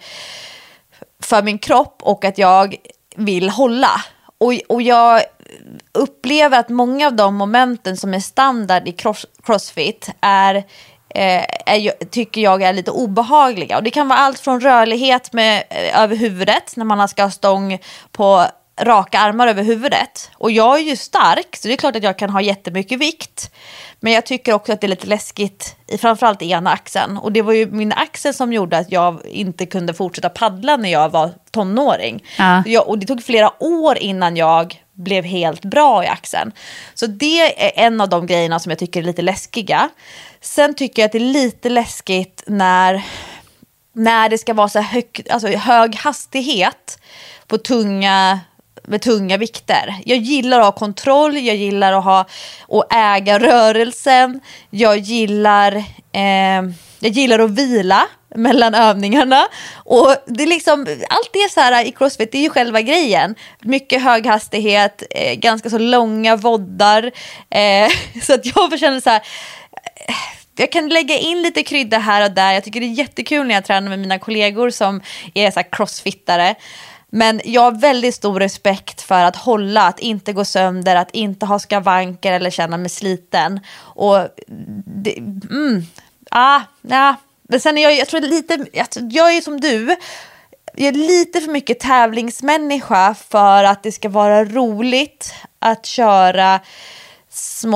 för min kropp och att jag vill hålla. Och, och jag upplever att många av de momenten som är standard i cross, crossfit är, eh, är, tycker jag är lite obehagliga. Och det kan vara allt från rörlighet med, eh, över huvudet, när man ska ha stång på raka armar över huvudet. Och jag är ju stark, så det är klart att jag kan ha jättemycket vikt. Men jag tycker också att det är lite läskigt i framförallt ena axeln. Och det var ju min axel som gjorde att jag inte kunde fortsätta paddla när jag var tonåring. Ja. Jag, och det tog flera år innan jag blev helt bra i axeln. Så det är en av de grejerna som jag tycker är lite läskiga. Sen tycker jag att det är lite läskigt när, när det ska vara så hög, alltså hög hastighet på tunga... med tunga vikter. Jag gillar att ha kontroll, jag gillar att ha och äga rörelsen. Jag gillar eh, jag gillar att vila mellan övningarna. Och det är liksom allt det så här i CrossFit, det är ju själva grejen. Mycket hög hastighet, eh, ganska så långa voddar. Eh, så att jag känner så här, eh, jag kan lägga in lite krydda här och där. Jag tycker det är jättekul när jag tränar med mina kollegor som är så här crossfittare. Men jag har väldigt stor respekt för att hålla, att inte gå sönder, att inte ha skavanker eller känna mig sliten. Och det, mm, ah, ja. Men sen är jag, jag tror lite, jag, jag är som du, jag är lite för mycket tävlingsmänniska för att det ska vara roligt att köra små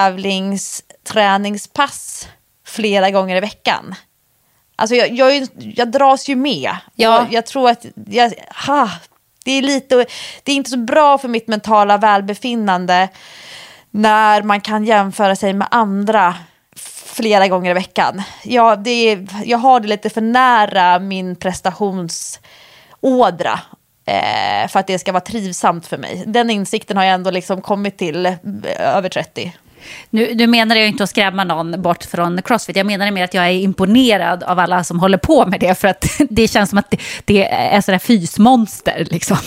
tävlingsträningspass flera gånger i veckan. Alltså jag, jag, jag dras ju med.
Ja.
Och jag tror att jag, ha, det är lite, det är inte så bra för mitt mentala välbefinnande när man kan jämföra sig med andra flera gånger i veckan. Jag, det är, jag har det lite för nära min prestationsådra eh, för att det ska vara trivsamt för mig. Den insikten har jag ändå liksom kommit till eh, över trettio.
Nu, nu menar jag inte att skrämma någon bort från CrossFit. Jag menar mer att jag är imponerad av alla som håller på med det. För att det känns som att det, det är sådär fysmonster liksom.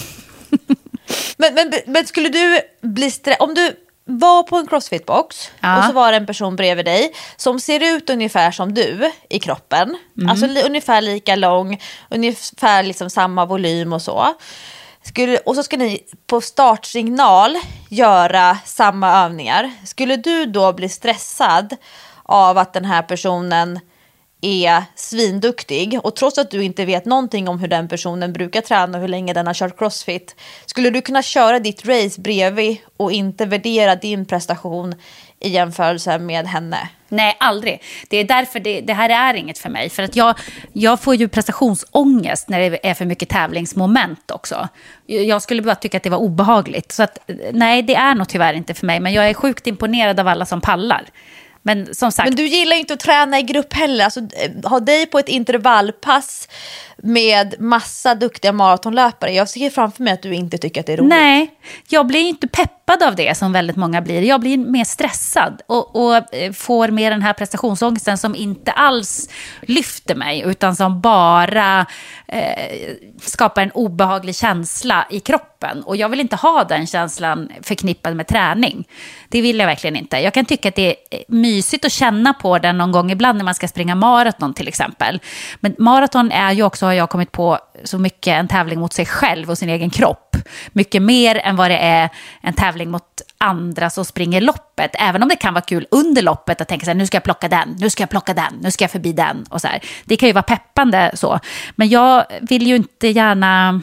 Men, men, men skulle du bli stressad om du var på en CrossFit-box
ja.
och så var det en person bredvid dig som ser ut ungefär som du i kroppen. Mm. Alltså li, ungefär lika lång, ungefär liksom samma volym och så. Skulle, och så ska ni på startsignal göra samma övningar. Skulle du då bli stressad av att den här personen är svinduktig och trots att du inte vet någonting om hur den personen brukar träna och hur länge den har kört CrossFit, skulle du kunna köra ditt race bredvid och inte värdera din prestation i jämförelse med henne?
Nej, aldrig. Det är därför det, det här är inget för mig. För att jag, jag får ju prestationsångest när det är för mycket tävlingsmoment också. Jag skulle bara tycka att det var obehagligt. Så att, nej, det är nog tyvärr inte för mig. Men jag är sjukt imponerad av alla som pallar. Men som sagt...
Men du gillar ju inte att träna i grupp heller. Alltså, ha dig på ett intervallpass med massa duktiga maratonlöpare. Jag ser framför mig att du inte tycker att det är roligt.
Nej, jag blir inte peppad av det som väldigt många blir. Jag blir mer stressad och, och får mer den här prestationsångesten som inte alls lyfter mig utan som bara eh, skapar en obehaglig känsla i kroppen. Och jag vill inte ha den känslan förknippad med träning. Det vill jag verkligen inte. Jag kan tycka att det är mysigt att känna på den någon gång ibland när man ska springa maraton till exempel. Men maraton är ju också, har jag kommit på, så mycket en tävling mot sig själv och sin egen kropp. Mycket mer än vad det är en tävling mot andra som springer loppet. Även om det kan vara kul under loppet att tänka så här, nu ska jag plocka den, nu ska jag plocka den, nu ska jag förbi den. Och så här. Det kan ju vara peppande så. Men jag vill ju inte gärna...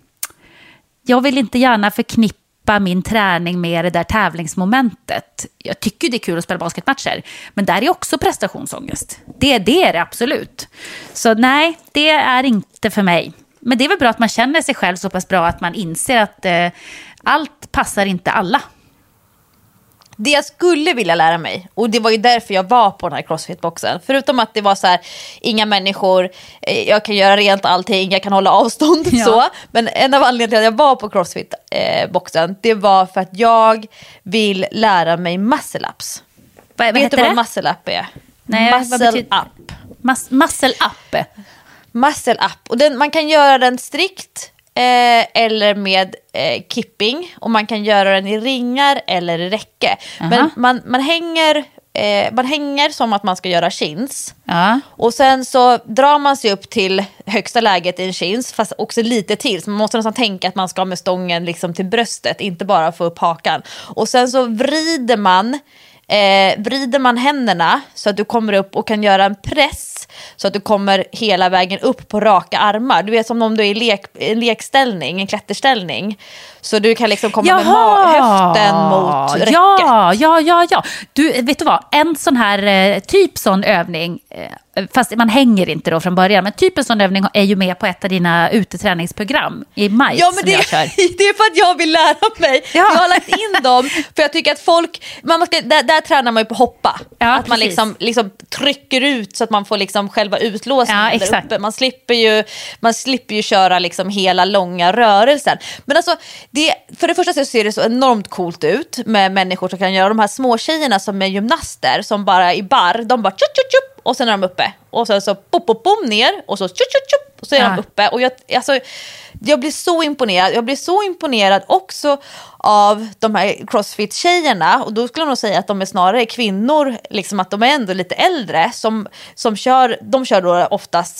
Jag vill inte gärna förknippa min träning med det där tävlingsmomentet. Jag tycker det är kul att spela basketmatcher, men där är också prestationsångest. Det, det är det absolut. Så nej, det är inte för mig. Men det är väl bra att man känner sig själv så pass bra att man inser att eh, allt passar inte alla.
Det jag skulle vilja lära mig, och det var ju därför jag var på den här CrossFit-boxen, förutom att det var så här, inga människor, jag kan göra rent allting, jag kan hålla avstånd ja. så, men en av anledningarna till att jag var på CrossFit-boxen, det var för att jag vill lära mig muscle-ups.
Vad,
Vet du
det?
vad muscle-up är?
Nej,
muscle-up.
Mas- muscle-up?
Muscle-up, och den, man kan göra den strikt Eh, eller med eh, kipping, och man kan göra den i ringar eller i räcke. Uh-huh. Men man, man, hänger, eh, man hänger som att man ska göra chins. Uh-huh. Och sen så drar man sig upp till högsta läget i en chins, fast också lite till. Så man måste nästan tänka att man ska med stången liksom till bröstet, inte bara få upp hakan. Och sen så vrider man Eh, vrider man händerna så att du kommer upp och kan göra en press så att du kommer hela vägen upp på raka armar. Du vet, som om du är i lek, en lekställning, en klätterställning. Så du kan liksom komma Jaha. med ma- höften mot räcket.
Ja, ja, ja, ja. Du, vet du vad? En sån här typ sån övning, fast man hänger inte då från början, men typ en sån övning är ju med på ett av dina uteträningsprogram i maj.
Ja, men det, jag kör. Det är för att jag vill lära mig. Ja. Jag har lagt in dem för jag tycker att folk, man ska, där, där tränar man ju på hoppa. Ja, att man liksom, liksom trycker ut så att man får liksom själva utlåsningen ja, där uppe. Man slipper ju, man slipper ju köra liksom hela långa rörelsen. Men alltså, det, för det första så ser det så enormt coolt ut med människor som kan göra de här små tjejerna som är gymnaster som bara i bar, de bara tjup, tjup, tjup, och sen är de uppe. Och sen så pop, pop, pop, ner och så tjup, tjup, tjup, och så är ja. de uppe. Och jag, alltså, jag blir så imponerad. Jag blir så imponerad också av de här CrossFit-tjejerna. Och då skulle jag nog säga att de är snarare kvinnor, liksom att de är ändå lite äldre som, som kör, de kör då oftast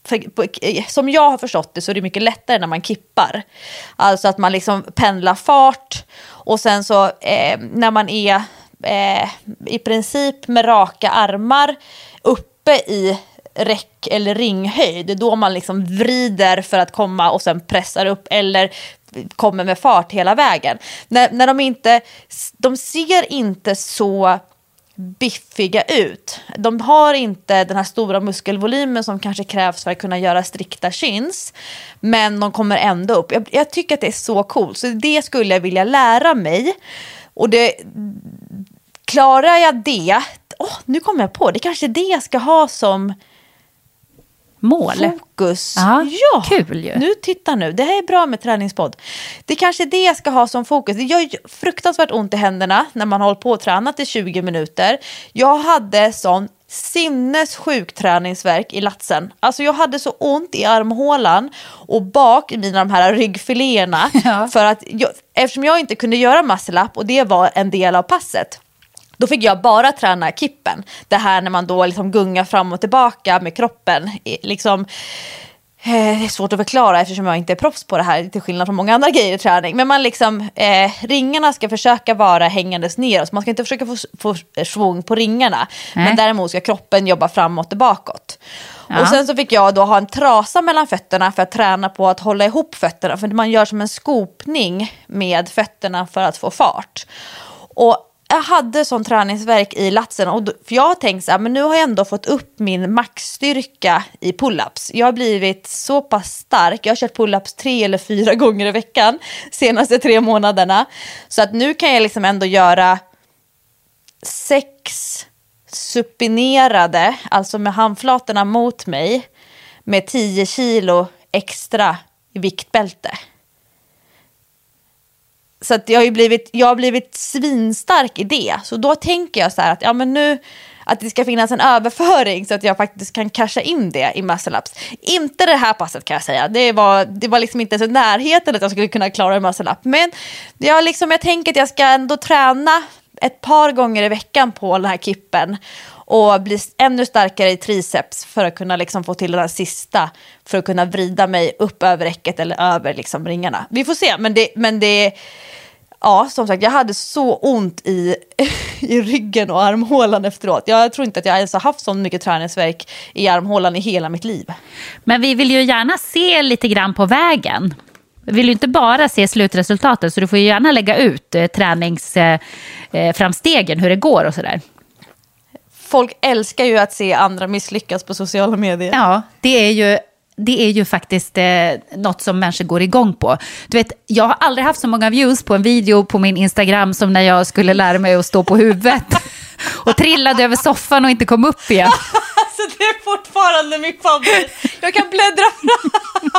för, på, som jag har förstått det så är det mycket lättare när man kippar. Alltså att man liksom pendlar fart och sen så eh, när man är eh, i princip med raka armar uppe i räck eller ringhöjd, då man liksom vrider för att komma och sen pressar upp eller kommer med fart hela vägen. När, när de inte, de ser inte så biffiga ut. De har inte den här stora muskelvolymen som kanske krävs för att kunna göra strikta chins, men de kommer ändå upp. Jag, jag tycker att det är så coolt, så det skulle jag vilja lära mig. Och det, klarar jag det, oh, nu kommer jag på, det kanske är det jag ska ha som
mål.
Fokus.
Aha,
ja,
kul ju.
Nu titta nu. Det här är bra med träningspodd. Det är kanske det jag ska ha som fokus. Det gör ju fruktansvärt ont i händerna när man håller på och tränat i tjugo minuter. Jag hade sån sinnessjuk träningsverk i latsen. Alltså jag hade så ont i armhålan och bak i mina de här ryggfiléerna ja. För att jag, eftersom jag inte kunde göra muscle up och det var en del av passet. Då fick jag bara träna kippen. Det här när man då liksom gungar fram och tillbaka med kroppen. Liksom, eh, det är svårt att förklara eftersom jag inte är proffs på det här. Till skillnad från många andra grejer i träning. Men man liksom, eh, ringarna ska försöka vara hängandes ner. Så man ska inte försöka få, få svung på ringarna. Mm. Men däremot ska kroppen jobba framåt och bakåt. Ja. Och sen så fick jag då ha en trasa mellan fötterna för att träna på att hålla ihop fötterna. För man gör som en skopning med fötterna för att få fart. Och jag hade sån träningsverk i latsen och då, för jag har tänkt så här, men nu har jag ändå fått upp min maxstyrka i pull-ups. Jag har blivit så pass stark. Jag har kört pull-ups tre eller fyra gånger i veckan senaste tre månaderna. Så att nu kan jag liksom ändå göra sex supinerade, alltså med handflatorna mot mig, med tio kilo extra i viktbälte. Så att jag har ju blivit, jag har blivit svinstark i det. Så då tänker jag så här att, ja, men nu, att det ska finnas en överföring så att jag faktiskt kan casha in det i muscle-ups. Inte det här passet kan jag säga. Det var, det var liksom inte ens i närheten att jag skulle kunna klara en muscle-up. Men jag, liksom, jag tänker att jag ska ändå träna ett par gånger i veckan på den här kippen. Och bli ännu starkare i triceps för att kunna liksom få till den här sista. För att kunna vrida mig upp över räcket eller över liksom ringarna. Vi får se, men det... Men det ja, som sagt, jag hade så ont i, i ryggen och armhålan efteråt. Jag tror inte att jag ens har haft så mycket träningsverk i armhålan i hela mitt liv.
Men vi vill ju gärna se lite grann på vägen. Vi vill ju inte bara se slutresultatet, så du får ju gärna lägga ut eh, träningsframstegen, eh, hur det går och sådär.
Folk älskar ju att se andra misslyckas på sociala medier.
Ja, det är ju... Det är ju faktiskt eh, något som människor går igång på. Du vet, jag har aldrig haft så många views på en video på min Instagram som när jag skulle lära mig att stå på huvudet och trillade över soffan och inte kom upp igen.
Alltså det är fortfarande min favorit. Jag kan bläddra fram.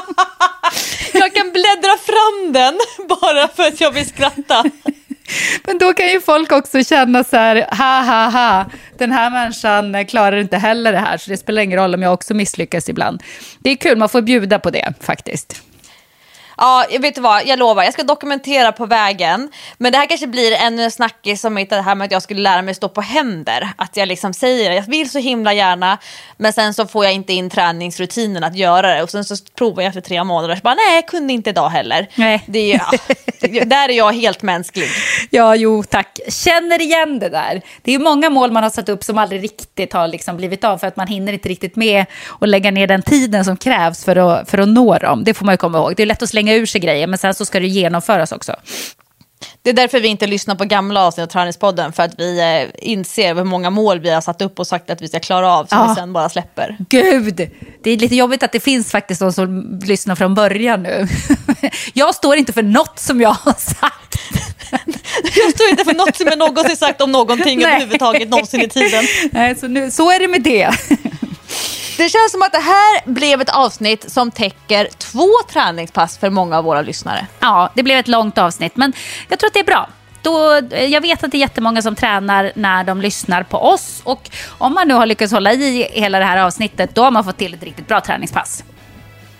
Jag kan bläddra fram den bara för att jag vill skratta.
Men då kan ju folk också känna så här, ha ha ha, den här människan klarar inte heller det här, så det spelar ingen roll om jag också misslyckas ibland. Det är kul, man får bjuda på det faktiskt.
Ja, jag vet vad, jag lovar, jag ska dokumentera på vägen. Men det här kanske blir ännu en snackis som inte det här med att jag skulle lära mig stå på händer. Att jag liksom säger, jag vill så himla gärna, men sen så får jag inte in träningsrutinen att göra det. Och sen så provar jag efter tre månader och bara, nej, jag kunde inte idag heller.
Nej.
Det är, ja, där är jag helt mänsklig.
Ja, jo, tack. Känner igen det där. Det är ju många mål man har satt upp som aldrig riktigt har liksom blivit av, för att man hinner inte riktigt med och lägga ner den tiden som krävs för att, för att nå dem. Det får man ju komma ihåg. Det är lätt att slänga ur sig grejer, men sen så ska det genomföras också.
Det är därför vi inte lyssnar på gamla avsnitt av Träningspodden, för att vi eh, inser hur många mål vi har satt upp och sagt att vi ska klara av, som ja. Vi sen bara släpper.
Gud, det är lite jobbigt att det finns faktiskt de som lyssnar från början nu. Jag står inte för något som jag har sagt.
Jag står inte för något som jag någonsin sagt om någonting överhuvudtaget någonsin i tiden.
Nej, så, nu, så är det med det.
Det känns som att det här blev ett avsnitt som täcker två träningspass för många av våra lyssnare.
Ja, det blev ett långt avsnitt, men jag tror att det är bra. Då, jag vet att det är jättemånga som tränar när de lyssnar på oss, och om man nu har lyckats hålla i hela det här avsnittet, då har man fått till ett riktigt bra träningspass.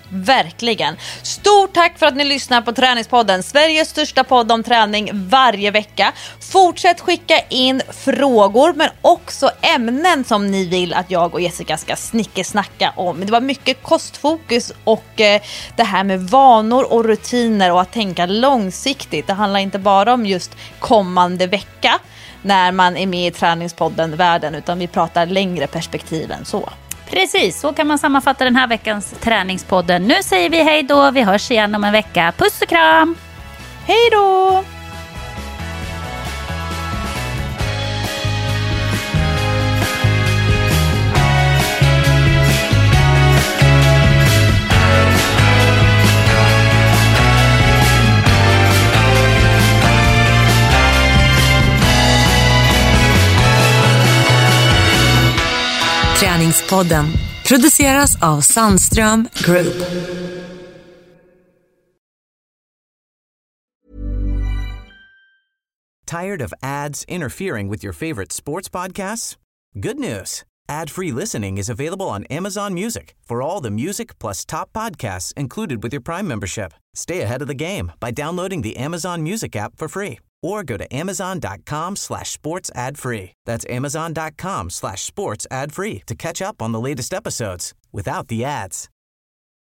Verkligen. Stort tack för att ni lyssnar på Träningspodden, Sveriges största podd om träning varje vecka. Fortsätt skicka in frågor men också ämnen som ni vill att jag och Jessica ska snickesnacka om. Det var mycket kostfokus och eh, det här med vanor och rutiner och att tänka långsiktigt. Det handlar inte bara om just kommande vecka när man är med i Träningspodden-världen, utan vi pratar längre perspektiv än så.
Precis, så kan man sammanfatta den här veckans Träningspodden. Nu säger vi hej då, vi hörs igen om en vecka. Puss och kram!
Hej då!
Träningspodden produceras av Sandström Group.
Tired of ads interfering with your favorite sports podcasts? Good news. Ad-free listening is available on Amazon Music for all the music plus top podcasts included with your Prime membership. Stay ahead of the game by downloading the Amazon Music app for free or go to amazon.com slash sports ad free. That's amazon.com slash sports ad free to catch up on the latest episodes without the ads.